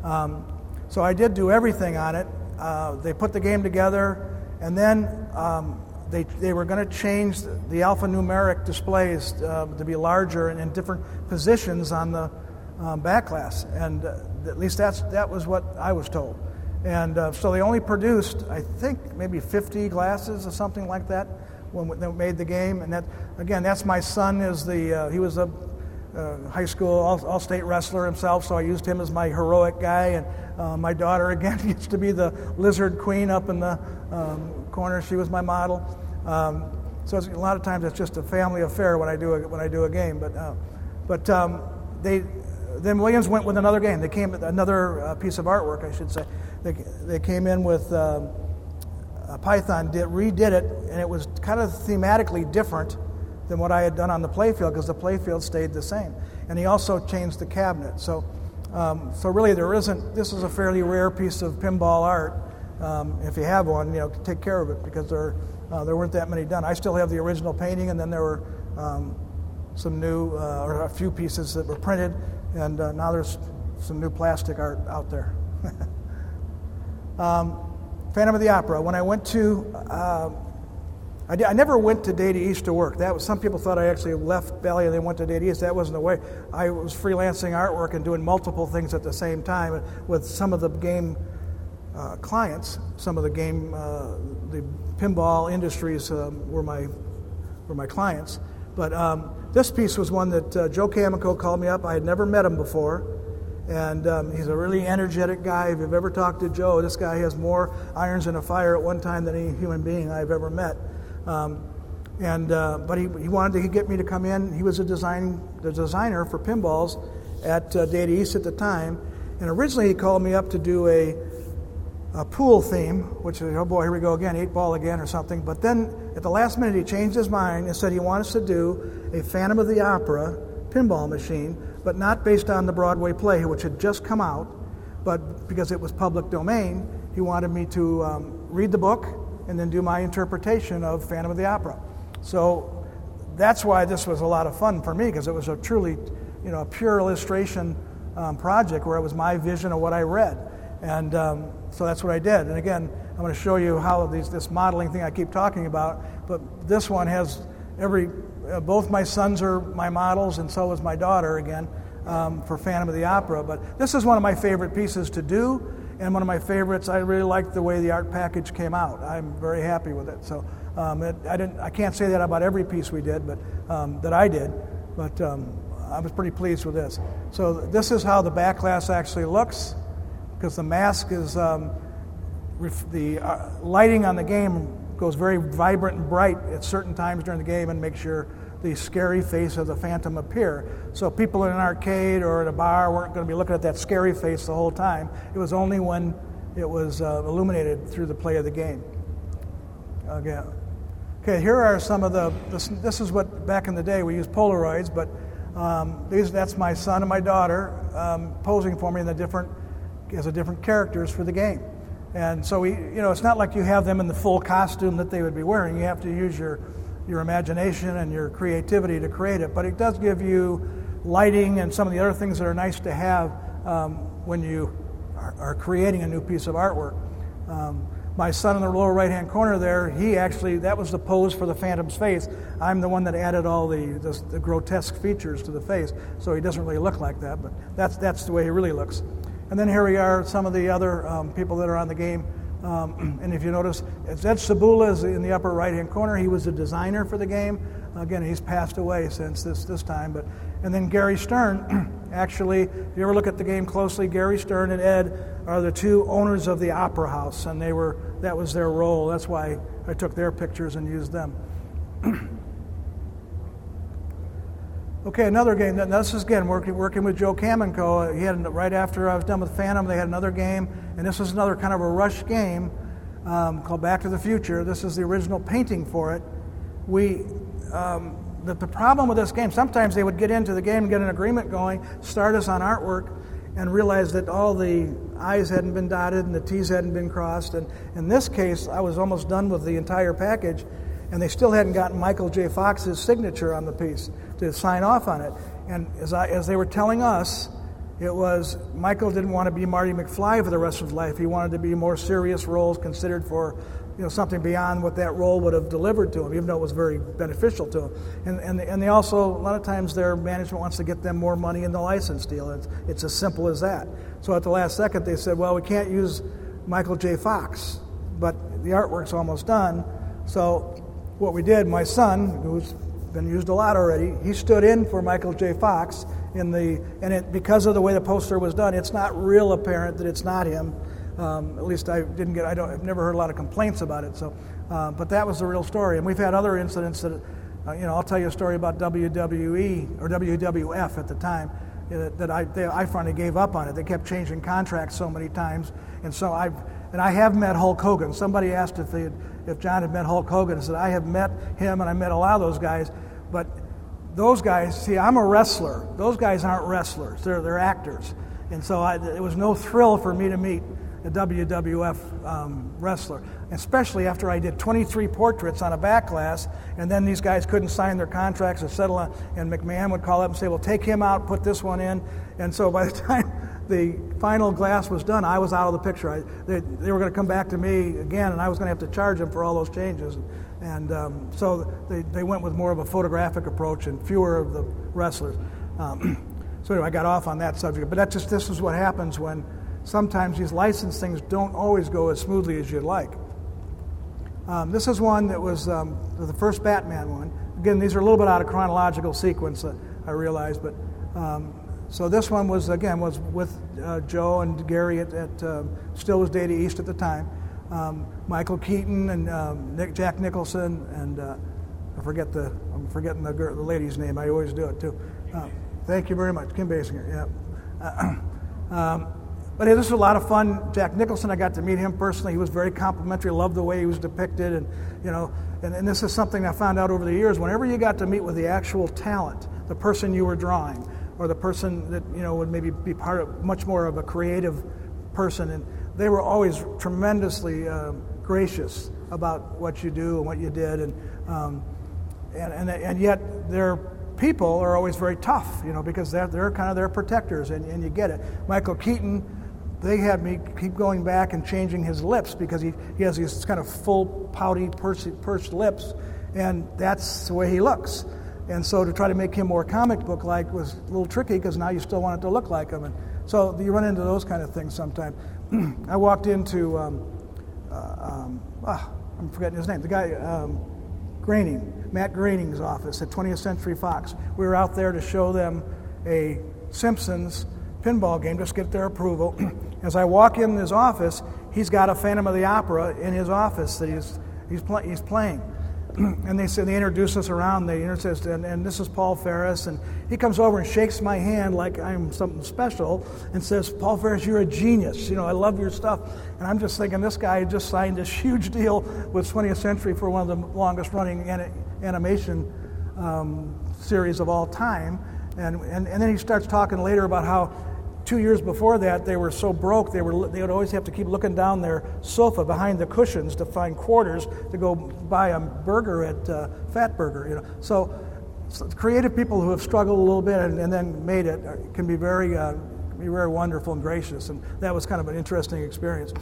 Speaker 2: Um, so I did do everything on it. Uh, they put the game together, and then um, they they were going to change the alphanumeric displays uh, to be larger and in different positions on the um, back glass, and uh, at least that's that was what I was told. And uh, so they only produced, I think, maybe fifty glasses or something like that when they made the game. And that, again, that's my son. Is the uh, he was a uh, high school all, all-state wrestler himself, so I used him as my heroic guy. And uh, my daughter, again, gets to be the lizard queen up in the um, corner. She was my model. Um, so it's, a lot of times it's just a family affair when I do a, when I do a game. But uh, but um, they then Williams went with another game. They came with another uh, piece of artwork, I should say. They they came in with. Um, Uh, Python did, redid it, and it was kind of thematically different than what I had done on the playfield, because the playfield stayed the same. And he also changed the cabinet. So, um, so really, there isn't. This is a fairly rare piece of pinball art. Um, if you have one, you know, take care of it, because there uh, there weren't that many done. I still have the original painting, and then there were um, some new uh, or a few pieces that were printed, and uh, now there's some new plastic art out there. um, Phantom of the Opera. When I went to, uh, I, did, I never went to Data East to work. That was, some people thought I actually left Bally and then went to Data East. That wasn't the way. I was freelancing artwork and doing multiple things at the same time with some of the game uh, clients. Some of the game, uh, the pinball industries um, were my were my clients. But um, this piece was one that uh, Joe Kamenko called me up. I had never met him before. And um, he's a really energetic guy. If you've ever talked to Joe, this guy has more irons in a fire at one time than any human being I've ever met. Um, and uh, but he, he wanted to get me to come in. He was a design the designer for pinballs at uh, Data East at the time. And originally he called me up to do a, a pool theme, which is, oh boy, here we go again, eight ball again or something. But then at the last minute he changed his mind and said he wanted us to do a Phantom of the Opera pinball machine, but not based on the Broadway play, which had just come out, but because it was public domain, he wanted me to um, read the book and then do my interpretation of Phantom of the Opera. So that's why this was a lot of fun for me, because it was a truly, you know, a pure illustration um, project where it was my vision of what I read. And um, so that's what I did. And again, I'm going to show you how these, this modeling thing I keep talking about, but this one has every Uh, both my sons are my models, and so is my daughter, again, um, for Phantom of the Opera. But this is one of my favorite pieces to do, and one of my favorites. I really like the way the art package came out. I'm very happy with it. So um, it, I didn't. I can't say that about every piece we did, but um, that I did. But um, I was pretty pleased with this. So this is how the back glass actually looks, because the mask is um, ref- the uh, lighting on the game goes very vibrant and bright at certain times during the game and makes your the scary face of the Phantom appear. So people in an arcade or at a bar weren't going to be looking at that scary face the whole time. It was only when it was uh, illuminated through the play of the game. Again. Okay, here are some of the, this, this is what, back in the day, we used Polaroids, but um, these, that's my son and my daughter um, posing for me in the different, as a different characters for the game. And so, we, you know, it's not like you have them in the full costume that they would be wearing. You have to use your, your imagination and your creativity to create it. But it does give you lighting and some of the other things that are nice to have um, when you are, are creating a new piece of artwork. Um, my son in the lower right-hand corner there, he actually, that was the pose for the Phantom's face. I'm the one that added all the, the, the grotesque features to the face, so he doesn't really look like that, but that's, that's the way he really looks. And then here we are, some of the other um, people that are on the game. Um, and if you notice, Ed Sabula is in the upper right-hand corner. He was the designer for the game. Again, he's passed away since this this time. But and then Gary Stern, actually, if you ever look at the game closely, Gary Stern and Ed are the two owners of the Opera House, and they were that was their role. That's why I took their pictures and used them. Okay, another game. Now, this is, again, working working with Joe Kamenko. He had, right after I was done with Phantom, they had another game, and this was another kind of a rush game um, called Back to the Future. This is the original painting for it. We, um, the, the problem with this game, sometimes they would get into the game and get an agreement going, start us on artwork, and realize that all the I's hadn't been dotted and the T's hadn't been crossed. And in this case, I was almost done with the entire package, and they still hadn't gotten Michael J. Fox's signature on the piece to sign off on it. And as I, as they were telling us, It was Michael didn't want to be Marty McFly for the rest of his life. He wanted to be more serious roles considered for, you know, something beyond what that role would have delivered to him, even though it was very beneficial to him. And and and they also, a lot of times their management wants to get them more money in the license deal. It's, it's as simple as that. So at the last second they said, well, we can't use Michael J. Fox, but the artwork's almost done. So what we did, my son, who's been used a lot already, he stood in for Michael J. Fox in the, and it, because of the way the poster was done, it's not real apparent that it's not him. Um, at least I didn't get, I don't, I've never heard a lot of complaints about it. So, uh, but that was the real story. And we've had other incidents that, uh, you know, I'll tell you a story about W W E or W W F at the time uh, that I, they, I finally gave up on it. They kept changing contracts so many times, and so I've, and I have met Hulk Hogan. Somebody asked if they, had, if John had met Hulk Hogan. I said I have met him, and I met a lot of those guys, but those guys, see, I'm a wrestler. Those guys aren't wrestlers. They're they're actors, and so I, it was no thrill for me to meet a W W F um, wrestler, especially after I did twenty-three portraits on a back glass, and then these guys couldn't sign their contracts or settle on, and McMahon would call up and say, well, take him out, put this one in, and so by the time the final glass was done, I was out of the picture. I, they, they were going to come back to me again, and I was going to have to charge them for all those changes, and um, so they, they went with more of a photographic approach and fewer of the wrestlers. Um, so anyway, I got off on that subject, but that just this is what happens when sometimes these license things don't always go as smoothly as you'd like. Um, this is one that was um, the first Batman one. Again, these are a little bit out of chronological sequence, uh, I realize, but um, so this one was, again, was with uh, Joe and Gary at, at uh, still was Data East at the time. Um, Michael Keaton and um, Nick, Jack Nicholson, and uh, I forget the, I'm forgetting the, girl, the lady's name. I always do it too. Uh, thank you very much, Kim Basinger. Yeah. Uh, um, But hey, this was a lot of fun. Jack Nicholson, I got to meet him personally. He was very complimentary, loved the way he was depicted, and you know, and, and this is something I found out over the years. Whenever you got to meet with the actual talent, the person you were drawing, or the person that you know would maybe be part of much more of a creative person, and they were always tremendously uh, gracious about what you do and what you did, and um, and, and and yet their people are always very tough, you know, because they're they're kind of their protectors, and, and you get it. Michael Keaton. They had me keep going back and changing his lips because he, he has these kind of full, pouty, pursed, pursed lips, and that's the way he looks. And so to try to make him more comic book-like was a little tricky because now you still want it to look like him. And so you run into those kind of things sometimes. I walked into, um, uh, um, ah, I'm forgetting his name, the guy, um, Groening, Matt Groening's office at twentieth Century Fox. We were out there to show them a Simpsons pinball game, just get their approval. As I walk in his office, he's got a Phantom of the Opera in his office that he's he's, play, he's playing. And they say they introduce us around. They introduce and, and this is Paul Ferris, and he comes over and shakes my hand like I'm something special, and says, "Paul Ferris, you're a genius. You know, I love your stuff." And I'm just thinking, this guy just signed this huge deal with twentieth Century for one of the longest-running an, animation um, series of all time. And, and and then he starts talking later about how two years before that, they were so broke, they were they would always have to keep looking down their sofa behind the cushions to find quarters to go buy a burger at uh, Fat Burger. You know, so, so creative people who have struggled a little bit and, and then made it can be very uh, can be very wonderful and gracious, and that was kind of an interesting experience.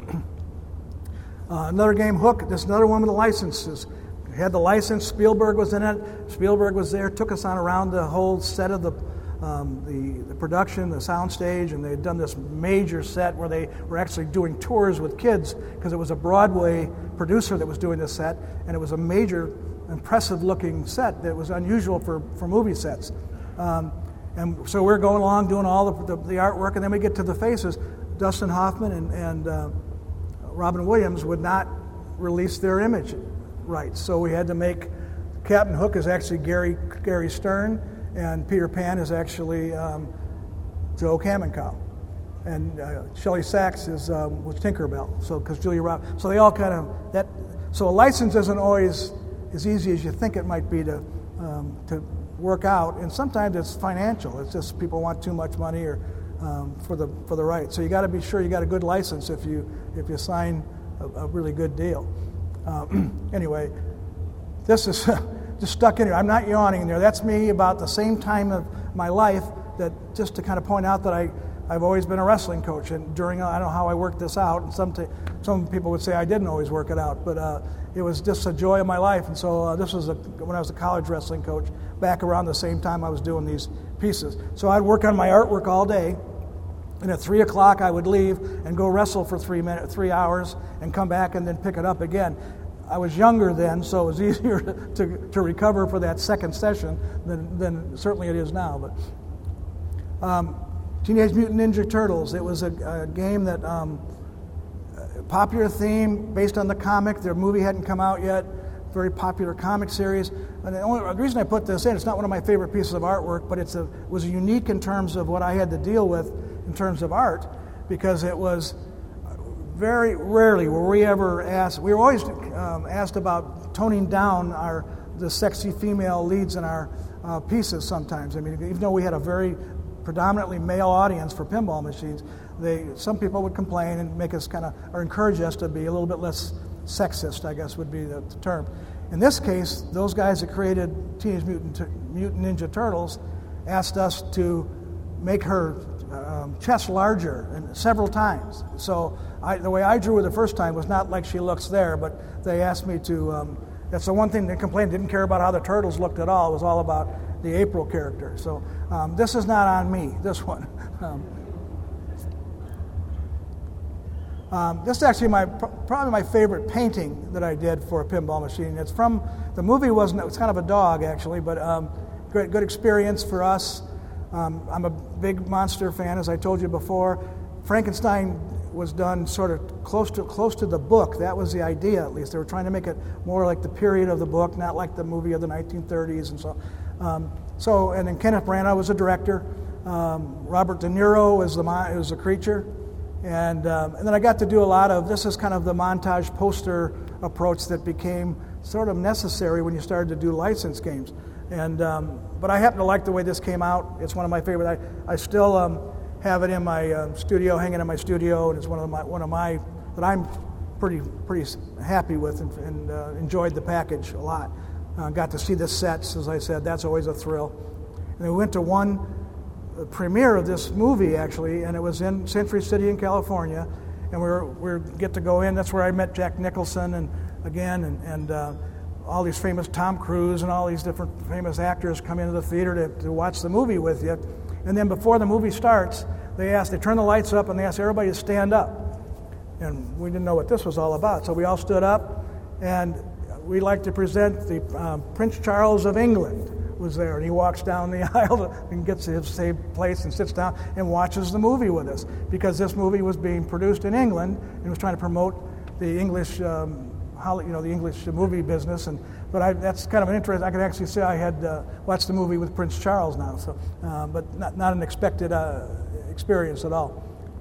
Speaker 2: uh, another game, Hook. This is another one with the licenses. Had the license. Spielberg was in it. Spielberg was there. Took us on around the whole set of the. Um, the, the production, the soundstage, and they had done this major set where they were actually doing tours with kids because it was a Broadway producer that was doing this set, and it was a major, impressive-looking set that was unusual for, for movie sets. Um, and so we're going along doing all the, the, the artwork, and then we get to the faces. Dustin Hoffman and, and uh, Robin Williams would not release their image rights, so we had to make Captain Hook is actually Gary Gary Stern, and Peter Pan is actually um, Joe Kamenkow, and uh, Shelley Sachs is um, was Tinkerbell. So because Julia Roberts, so they all kind of that. So a license isn't always as easy as you think it might be to um, to work out, and sometimes it's financial. It's just people want too much money or um, for the for the right. So you got to be sure you got a good license if you if you sign a, a really good deal. Uh, anyway, this is. Just stuck in here. I'm not yawning there. That's me about the same time of my life that just to kind of point out that I, I've always been a wrestling coach, and during, I don't know how I worked this out, and some, t- some people would say I didn't always work it out, but uh, it was just a joy of my life, and so uh, this was a, when I was a college wrestling coach, back around the same time I was doing these pieces. So I'd work on my artwork all day, and at three o'clock I would leave and go wrestle for three minutes, three hours, and come back and then pick it up again. I was younger then, so it was easier to, to recover for that second session than, than certainly it is now. But um, Teenage Mutant Ninja Turtles, it was a, a game that, um, popular theme based on the comic. Their movie hadn't come out yet, very popular comic series. And the, only, the reason I put this in, it's not one of my favorite pieces of artwork, but it's a, it was unique in terms of what I had to deal with in terms of art, because it was very rarely were we ever asked, we were always um, asked about toning down our the sexy female leads in our uh, pieces sometimes. I mean, even though we had a very predominantly male audience for pinball machines, they some people would complain and make us kind of, or encourage us to be a little bit less sexist, I guess would be the, the term. In this case, those guys that created Teenage Mutant, Mutant Ninja Turtles asked us to make her um, chest larger and several times. So I, the way I drew her the first time was not like she looks there, but they asked me to, um, that's the one thing they complained, didn't care about how the turtles looked at all. It was all about the April character. So um, this is not on me, this one. Um, um, this is actually my probably my favorite painting that I did for a pinball machine. It's from, the movie wasn't, it's kind of a dog actually, but um, great, good experience for us. Um, I'm a big monster fan, as I told you before. Frankenstein was done sort of close to close to the book. That was the idea, at least. They were trying to make it more like the period of the book, not like the movie of the nineteen thirties and so. Um, so, and then Kenneth Branagh was a director. Um, Robert De Niro was the was the creature, and um, and then I got to do a lot of. This is kind of the montage poster approach that became sort of necessary when you started to do license games. And um, but I happen to like the way this came out. It's one of my favorite. I I still um, have it in my uh, studio, hanging in my studio, and it's one of my one of my that I'm pretty pretty happy with, and, and uh, enjoyed the package a lot. Uh, got to see the sets, as I said. That's always a thrill. And we went to one uh, premiere of this movie actually, and it was in Century City in California, and we were we get to go in. That's where I met Jack Nicholson and again and and. Uh, all these famous Tom Cruise and all these different famous actors come into the theater to, to watch the movie with you. And then before the movie starts, they ask, they turn the lights up and they ask everybody to stand up. And we didn't know what this was all about. So we all stood up, and we'd like to present the um, Prince Charles of England was there. And he walks down the aisle and gets his safe place and sits down and watches the movie with us, because this movie was being produced in England and was trying to promote the English um, you know, the English movie business, and but I, that's kind of an interest. I can actually say I had uh, watched the movie with Prince Charles now, so uh, but not, not an expected uh, experience at all.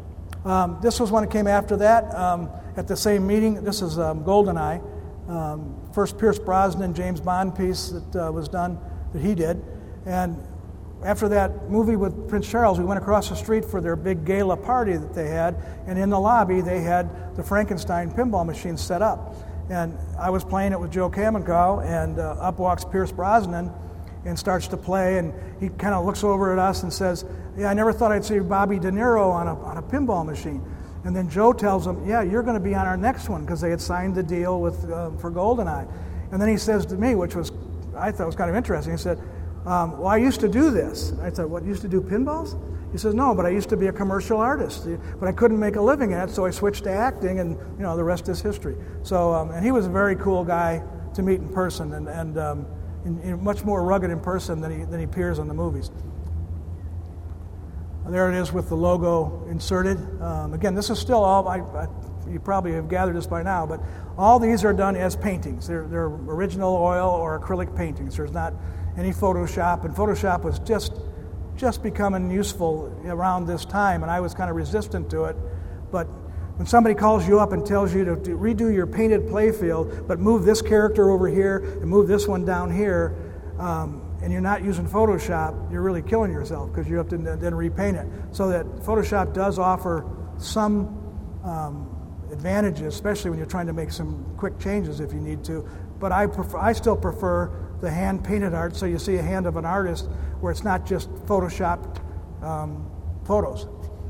Speaker 2: Um, this was one that came after that um, at the same meeting. This is um, GoldenEye, um, first Pierce Brosnan James Bond piece that uh, was done that he did, and after that movie with Prince Charles, we went across the street for their big gala party that they had, and in the lobby they had the Frankenstein pinball machine set up. And I was playing it with Joe Kamenkow, and uh, up walks Pierce Brosnan and starts to play, and he kind of looks over at us and says, yeah, I never thought I'd see Bobby De Niro on a, on a pinball machine. And then Joe tells him, yeah, you're going to be on our next one, because they had signed the deal with uh, for GoldenEye. And then he says to me, which was, I thought was kind of interesting, he said, um, well, I used to do this. I said, what, you used to do pinballs? He says, no, but I used to be a commercial artist, but I couldn't make a living in it, so I switched to acting, and you know the rest is history. So, um, and he was a very cool guy to meet in person, and, and um, in, in much more rugged in person than he than he appears in the movies. And there it is with the logo inserted. Um, again, this is still all. I, I, you probably have gathered this by now, but all these are done as paintings. They're they're original oil or acrylic paintings. There's not any Photoshop, and Photoshop was just. just becoming useful around this time, and I was kind of resistant to it. But when somebody calls you up and tells you to, to redo your painted playfield, but move this character over here and move this one down here, um, and you're not using Photoshop, you're really killing yourself, because you have to then repaint it. So that Photoshop does offer some um, advantages, especially when you're trying to make some quick changes if you need to. But I prefer, I still prefer the hand-painted art, so you see a hand of an artist where it's not just photoshopped um, photos.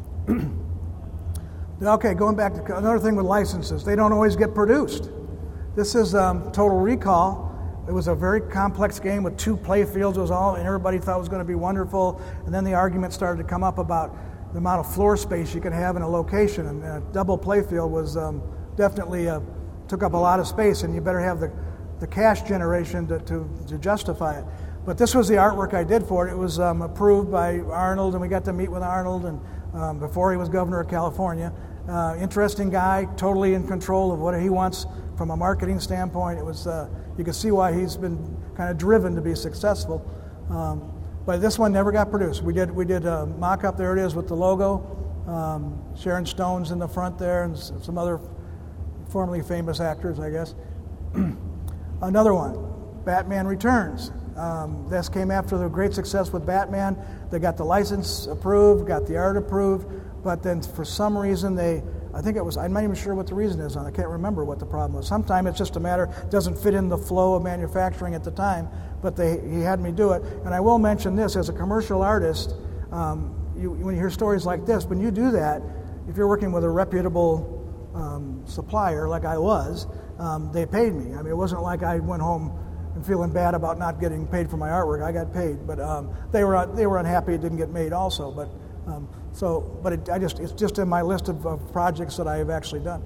Speaker 2: Okay, going back to another thing with licenses, they don't always get produced. This is um, Total Recall. It was a very complex game with two play fields. It was all, and everybody thought it was going to be wonderful. And then the argument started to come up about the amount of floor space you could have in a location. And a double play field was um, definitely uh, took up a lot of space, and you better have the, the cash generation to, to, to justify it. But this was the artwork I did for it. It was um, approved by Arnold, and we got to meet with Arnold and um, before he was governor of California. Uh, interesting guy, totally in control of what he wants from a marketing standpoint. It was uh, you can see why he's been kind of driven to be successful. Um, but this one never got produced. We did we did a mock-up. There it is with the logo. Um, Sharon Stone's in the front there, and some other formerly famous actors, I guess. Another one, Batman Returns. Um, this came after the great success with Batman. They got the license approved, got the art approved, but then for some reason they, I think it was, I'm not even sure what the reason is on it. I can't remember what the problem was. Sometimes it's just a matter, doesn't fit in the flow of manufacturing at the time, but they, he had me do it. And I will mention this, as a commercial artist, um, you, when you hear stories like this, when you do that, if you're working with a reputable um, supplier like I was, um, they paid me. I mean, it wasn't like I went home and feeling bad about not getting paid for my artwork. I got paid, but um, they were they were unhappy it didn't get made also. But um, so, but it, I just it's just in my list of, of projects that I have actually done.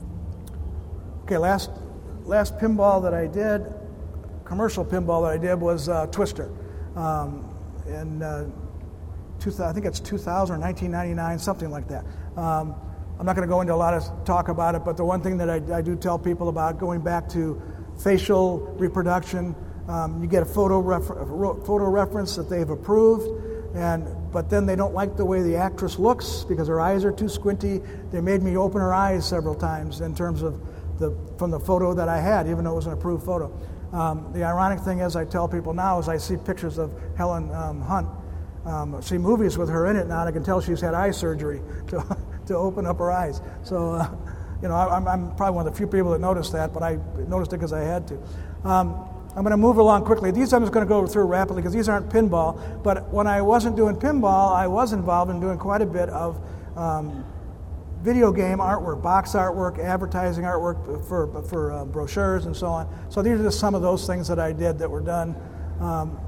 Speaker 2: Okay, last last pinball that I did, commercial pinball that I did was uh, Twister, um, and uh, two, I think it's two thousand or nineteen ninety-nine, something like that. Um, I'm not going to go into a lot of talk about it, but the one thing that I, I do tell people about, going back to facial reproduction, um, you get a photo refer- photo reference that they've approved, and but then they don't like the way the actress looks because her eyes are too squinty. They made me open her eyes several times in terms of the from the photo that I had, even though it was an approved photo. Um, the ironic thing is, I tell people now, as I see pictures of Helen um, Hunt, um, see movies with her in it now, and I can tell she's had eye surgery to to open up her eyes. So. Uh, You know, I'm, I'm probably one of the few people that noticed that, but I noticed it because I had to. Um, I'm going to move along quickly. These I'm just going to go through rapidly because these aren't pinball. But when I wasn't doing pinball, I was involved in doing quite a bit of um, video game artwork, box artwork, advertising artwork for for uh, brochures and so on. So these are just some of those things that I did that were done. Um,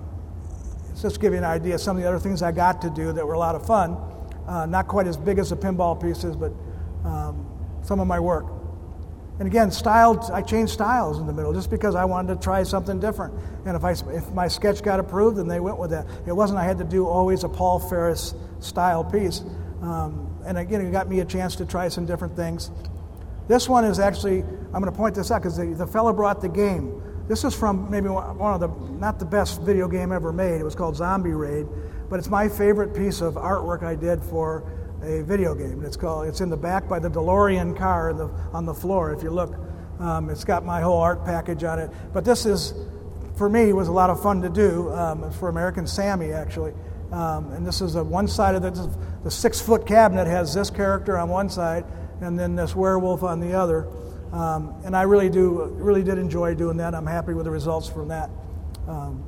Speaker 2: just to give you an idea of some of the other things I got to do that were a lot of fun. Uh, not quite as big as the pinball pieces, but um, some of my work. And again, style, I changed styles in the middle just because I wanted to try something different. And if I if my sketch got approved, then they went with that. It wasn't I had to do always a Paul Ferris style piece. Um, and again, it got me a chance to try some different things. This one is actually, I'm going to point this out because the, the fellow brought the game. This is from maybe one of the, not the best video game ever made. It was called Zombie Raid, but it's my favorite piece of artwork I did for a video game. It's called. It's in the back by the DeLorean car in the, on the floor. If you look, um, it's got my whole art package on it. But this is, for me, was a lot of fun to do. Um, it's for American Sammy actually, um, and this is a one side of the, the six foot cabinet has this character on one side, and then this werewolf on the other. Um, and I really do, really did enjoy doing that. I'm happy with the results from that. Um,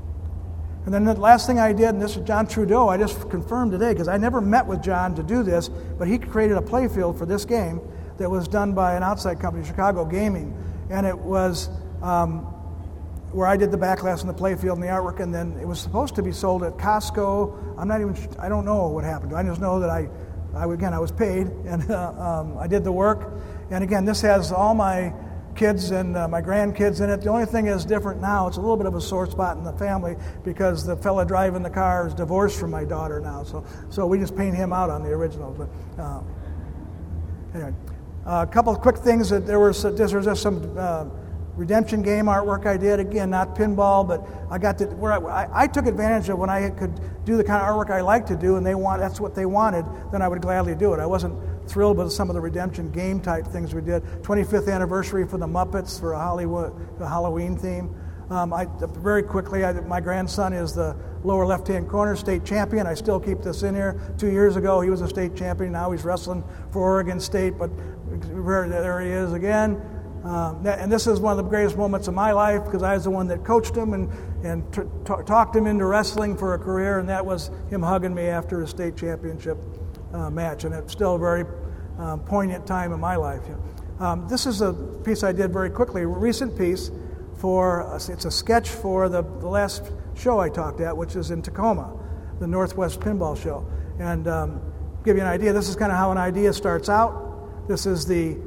Speaker 2: And then the last thing I did, and this is John Trudeau, I just confirmed today, because I never met with John to do this, but he created a playfield for this game that was done by an outside company, Chicago Gaming. And it was um, where I did the backlash and the playfield and the artwork, and then it was supposed to be sold at Costco. I'm not even, I don't know what happened. I just know that I, I again, I was paid, and uh, um, I did the work. And again, this has all my kids and uh, my grandkids in it. The only thing is different now, it's a little bit of a sore spot in the family because the fella driving the car is divorced from my daughter now, so so we just paint him out on the original. But uh, anyway, uh, a couple of quick things. That there was there was just some uh, redemption game artwork I did. Again, not pinball, but I got to where I, I took advantage of when I could do the kind of artwork I like to do, and they want that's what they wanted. Then I would gladly do it. I wasn't thrilled with some of the redemption game type things we did. twenty-fifth anniversary for the Muppets for a Hollywood, the Halloween theme. Um, I very quickly, I, my grandson is the lower left-hand corner state champion. I still keep this in here. Two years ago, he was a state champion. Now he's wrestling for Oregon State, but there he is again. Um, that, and this is one of the greatest moments of my life because I was the one that coached him and, and t- t- talked him into wrestling for a career, and that was him hugging me after a state championship uh, match. And it's still a very um, poignant time in my life. Um, this is a piece I did very quickly, a recent piece for, a, it's a sketch for the, the last show I talked at, which is in Tacoma, the Northwest Pinball Show. And um, give you an idea, this is kind of how an idea starts out. This is the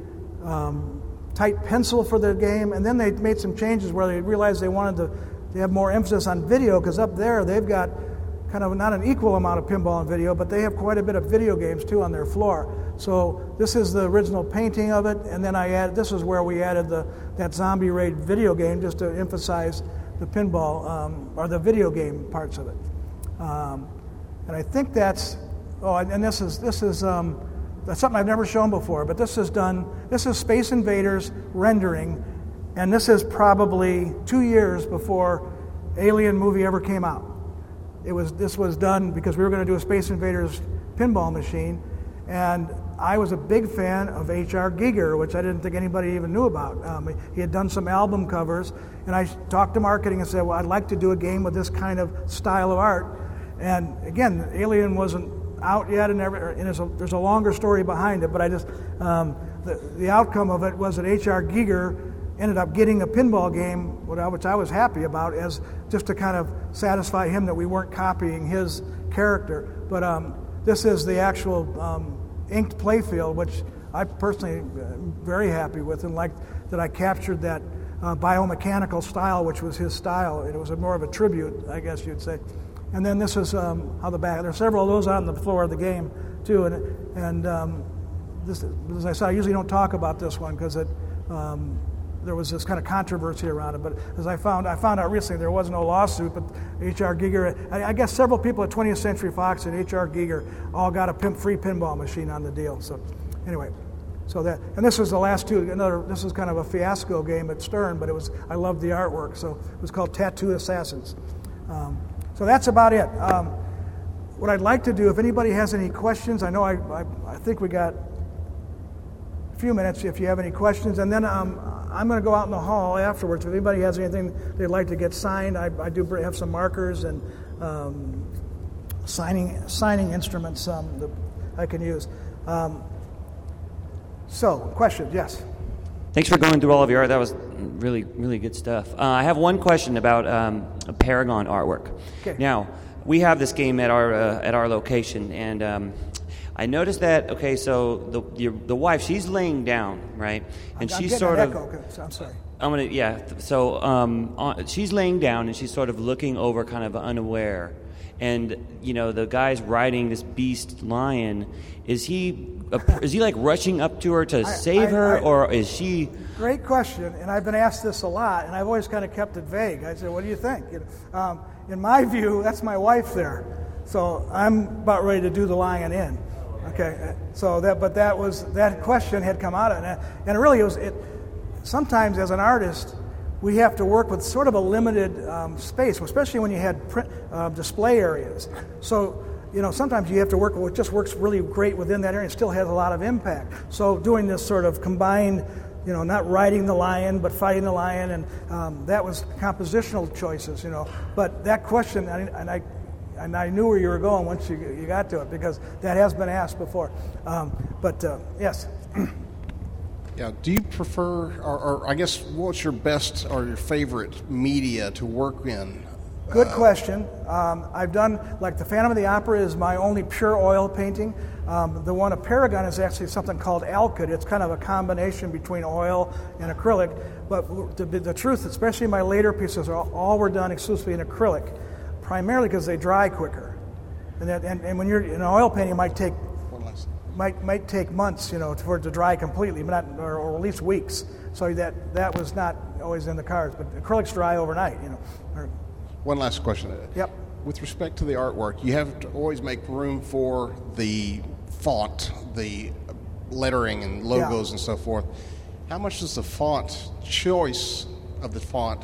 Speaker 2: um, tight pencil for the game, and then they made some changes where they realized they wanted to, to have more emphasis on video, because up there they've got kind of not an equal amount of pinball and video, but they have quite a bit of video games too on their floor. So this is the original painting of it, and then I added, this is where we added the that Zombie Raid video game just to emphasize the pinball, um, or the video game parts of it. Um, and I think that's, oh, and this is, this is, um, that's something I've never shown before, but this is done, this is Space Invaders rendering, and this is probably two years before Alien movie ever came out. It was, this was done because we were going to do a Space Invaders pinball machine, and I was a big fan of H R Giger, which I didn't think anybody even knew about. Um, he had done some album covers, and I talked to marketing and said, well, I'd like to do a game with this kind of style of art. And again, Alien wasn't out yet, and, every, and there's, a, there's a longer story behind it, but I just, um, the, the outcome of it was that H R Giger ended up getting a pinball game, which I was happy about, as just to kind of satisfy him that we weren't copying his character. But um, this is the actual um, inked playfield, which I personally am very happy with, and like that I captured that uh, biomechanical style, which was his style. It was a more of a tribute, I guess you'd say. And then this is um, how the back. There are several of those on the floor of the game too, and and um, this, as I said, I usually don't talk about this one because it. Um, There was this kind of controversy around it, but as I found, I found out recently there was no lawsuit. But H R Giger, I, I guess several people at twentieth Century Fox and H R Giger all got a pimp free pinball machine on the deal. So, anyway, so that, and this was the last two. Another, this was kind of a fiasco game at Stern, but it was. I loved the artwork, so it was called Tattoo Assassins. Um, so that's about it. Um, what I'd like to do, if anybody has any questions, I know I, I, I think we got a few minutes if you have any questions, and then. Um, I'm going to go out in the hall afterwards. If anybody has anything they'd like to get signed, I, I do have some markers and um, signing signing instruments um, that I can use. Um, so, questions? Yes.
Speaker 3: Thanks for going through all of your art. That was really, really good stuff. Uh, I have one question about um, Paragon artwork.
Speaker 2: Okay.
Speaker 3: Now, we have this game at our uh, at our location, and um, I noticed that, okay, so the your, the wife, she's laying down, right? And
Speaker 2: I'm
Speaker 3: she's
Speaker 2: getting
Speaker 3: sort
Speaker 2: an
Speaker 3: of...
Speaker 2: echo. Okay, so I'm sorry.
Speaker 3: I'm going to, yeah. So um, on, she's laying down, and she's sort of looking over kind of unaware. And, you know, the guy's riding this beast lion. Is he, is he like, rushing up to her to
Speaker 2: I,
Speaker 3: save
Speaker 2: I,
Speaker 3: her,
Speaker 2: I,
Speaker 3: or is she...
Speaker 2: Great question, and I've been asked this a lot, and I've always kind of kept it vague. I said, what do you think? You know, um, in my view, that's my wife there. So I'm about ready to do the lion in. Okay, so that, but that was, that question had come out of it, and really it was, it, sometimes as an artist, we have to work with sort of a limited um, space, especially when you had print, uh, display areas. So, you know, sometimes you have to work with what just works really great within that area and still has a lot of impact. So doing this sort of combined, you know, not riding the lion, but fighting the lion, and um, that was compositional choices, you know. But that question, and I, and I And I knew where you were going once you you got to it, because that has been asked before. Um, but uh, yes.
Speaker 4: Yeah. Do you prefer, or, or I guess, what's your best or your favorite media to work in?
Speaker 2: Good
Speaker 4: uh,
Speaker 2: question. Um, I've done, like the Phantom of the Opera is my only pure oil painting. Um, the one at Paragon is actually something called Alkyd. It's kind of a combination between oil and acrylic. But the, the truth, especially my later pieces, are all, all were done exclusively in acrylic. Primarily because they dry quicker, and, that, and and when you're in an oil painting, it might take might might take months, you know, for it to dry completely, but not, or, or at least weeks. So that that was not always in the cards. But acrylics dry overnight, you know. Or,
Speaker 4: One last question.
Speaker 2: Yep.
Speaker 4: With respect to the artwork, you have to always make room for the font, the lettering and logos
Speaker 2: yeah.
Speaker 4: and so forth. How much does the font choice of the font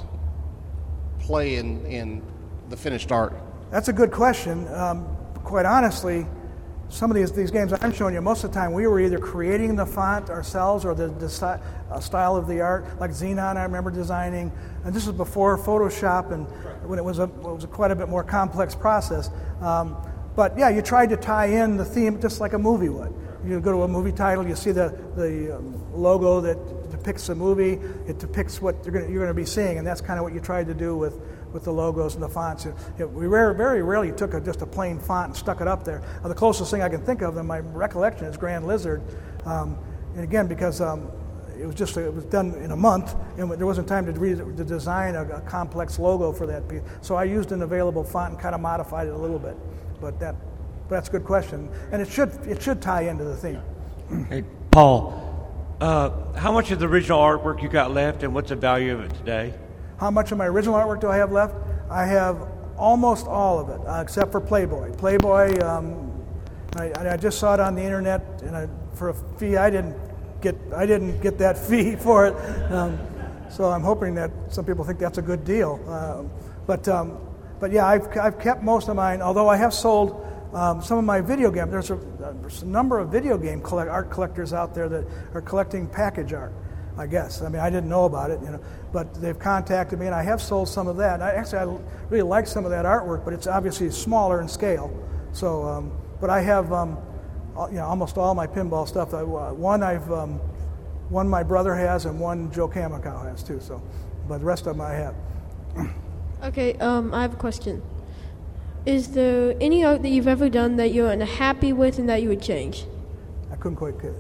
Speaker 4: play in in the finished art?
Speaker 2: That's a good question. Um, quite honestly, some of these, these games I'm showing you, most of the time we were either creating the font ourselves or the, the sti- uh, style of the art. Like Xenon, I remember designing, and this was before Photoshop, and when it was a, it was a quite a bit more complex process. Um, but yeah, you tried to tie in the theme just like a movie would. You go to a movie title, you see the the um, logo that depicts the movie. It depicts what you're going you're going to be seeing, and that's kind of what you tried to do with. with the logos and the fonts. You know, we rare, very rarely took a, just a plain font and stuck it up there. Uh, the closest thing I can think of in my recollection is Grand Lizard, um, and again because um, it was just it was done in a month, and there wasn't time to, re- to design a, a complex logo for that piece. So I used an available font and kind of modified it a little bit. But that but that's a good question, and it should it should tie into the theme.
Speaker 5: Hey, Paul, uh, how much of the original artwork you got left, and what's the value of it today?
Speaker 2: How much of my original artwork do I have left? I have almost all of it, uh, except for Playboy. Playboy, um, I, I just saw it on the internet, and I, for a fee, I didn't get I didn't get that fee for it. Um, so I'm hoping that some people think that's a good deal. Uh, but um, but yeah, I've I've kept most of mine. Although I have sold um, some of my video games. There's a, there's a number of video game collect, art collectors out there that are collecting package art. I guess. I mean, I didn't know about it, you know, but they've contacted me, and I have sold some of that. I, actually, I really like some of that artwork, but it's obviously smaller in scale. So, um, but I have, um, all, you know, almost all my pinball stuff. I, uh, one I've, um, one my brother has, and one Joe Kamikow has too. So, but the rest of them I have.
Speaker 6: Okay, um, I have a question. Is there any art that you've ever done that you're unhappy with and that you would change?
Speaker 2: I couldn't quite get it.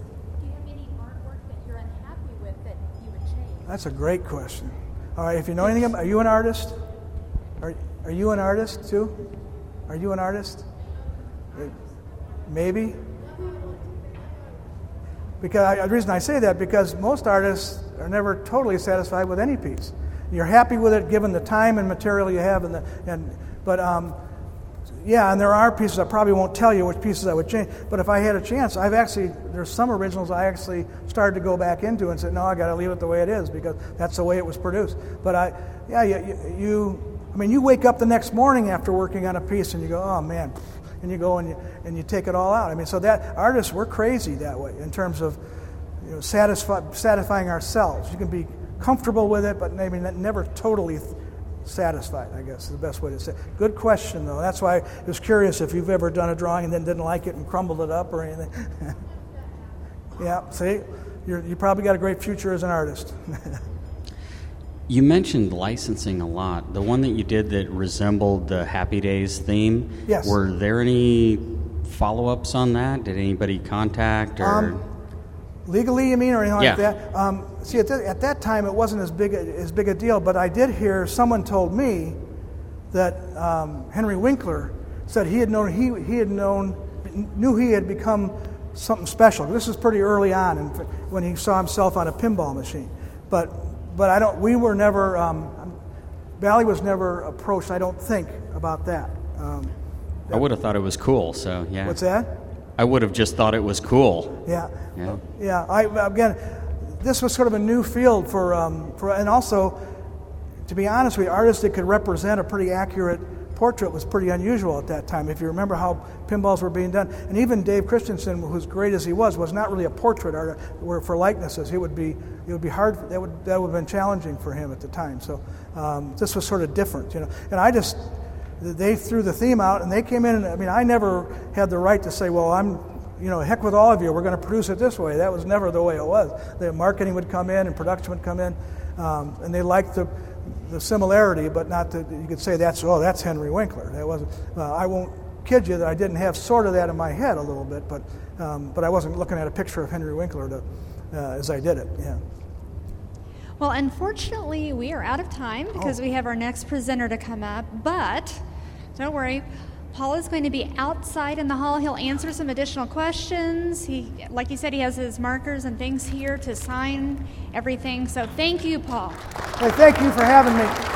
Speaker 2: That's a great question. All right, if you know anything about, are you an artist? Are are you an artist too? Are you an artist? Maybe. Because I, the reason I say that because most artists are never totally satisfied with any piece. You're happy with it given the time and material you have, and the and but um, yeah, and there are pieces I probably won't tell you which pieces I would change. But if I had a chance, I've actually there's some originals I actually started to go back into and said, no, I got to leave it the way it is because that's the way it was produced. But I, yeah, you, you, I mean, you wake up the next morning after working on a piece and you go, oh man, and you go and you and you take it all out. I mean, so that artists we're crazy that way in terms of you know, satisfy, satisfying ourselves. You can be comfortable with it, but maybe never totally satisfied, I guess is the best way to say it. Good question, though. That's why I was curious if you've ever done a drawing and then didn't like it and crumbled it up or anything. Yeah, see? You're, you probably got a great future as an artist.
Speaker 7: You mentioned licensing a lot. The one that you did that resembled the Happy Days theme,
Speaker 2: yes.
Speaker 7: Were there any follow-ups on that? Did anybody contact? Or
Speaker 2: Um, legally, you mean, or anything
Speaker 7: yeah.
Speaker 2: like that? Um, see, at, th- at that time, it wasn't as big a, as big a deal, but I did hear someone told me that um, Henry Winkler said he had known he he had known knew he had become something special. This is pretty early on, and when he saw himself on a pinball machine. But but I don't. We were never. Um, Bally was never approached. I don't think about that. Um,
Speaker 7: I would have thought it was cool. So yeah.
Speaker 2: What's that?
Speaker 7: I would have just thought it was cool.
Speaker 2: Yeah.
Speaker 7: Yeah.
Speaker 2: Yeah. I again, this was sort of a new field for um, for, and also, to be honest with you, artists that could represent a pretty accurate portrait was pretty unusual at that time. If you remember how pinballs were being done, and even Dave Christensen, who's great as he was, was not really a portrait artist. Where for likenesses, it would be it would be hard. That would that would have been challenging for him at the time. So um, this was sort of different, you know. And I just they threw the theme out, and they came in. And I mean, I never had the right to say, well, I'm. You know, heck with all of you, we're going to produce it this way. That was never the way it was. The marketing would come in and production would come in, um, and they liked the the similarity, but not that you could say that's, oh, that's Henry Winkler. That wasn't. Uh, I won't kid you that I didn't have sort of that in my head a little bit, but um, but I wasn't looking at a picture of Henry Winkler to, uh, as I did it. Yeah.
Speaker 8: Well, unfortunately, we are out of time because
Speaker 2: oh.
Speaker 8: we have our next presenter to come up, but don't worry. Paul is going to be outside in the hall. He'll answer some additional questions. He, like you said, he has his markers and things here to sign everything. So thank you, Paul.
Speaker 2: Hey, thank you for having me.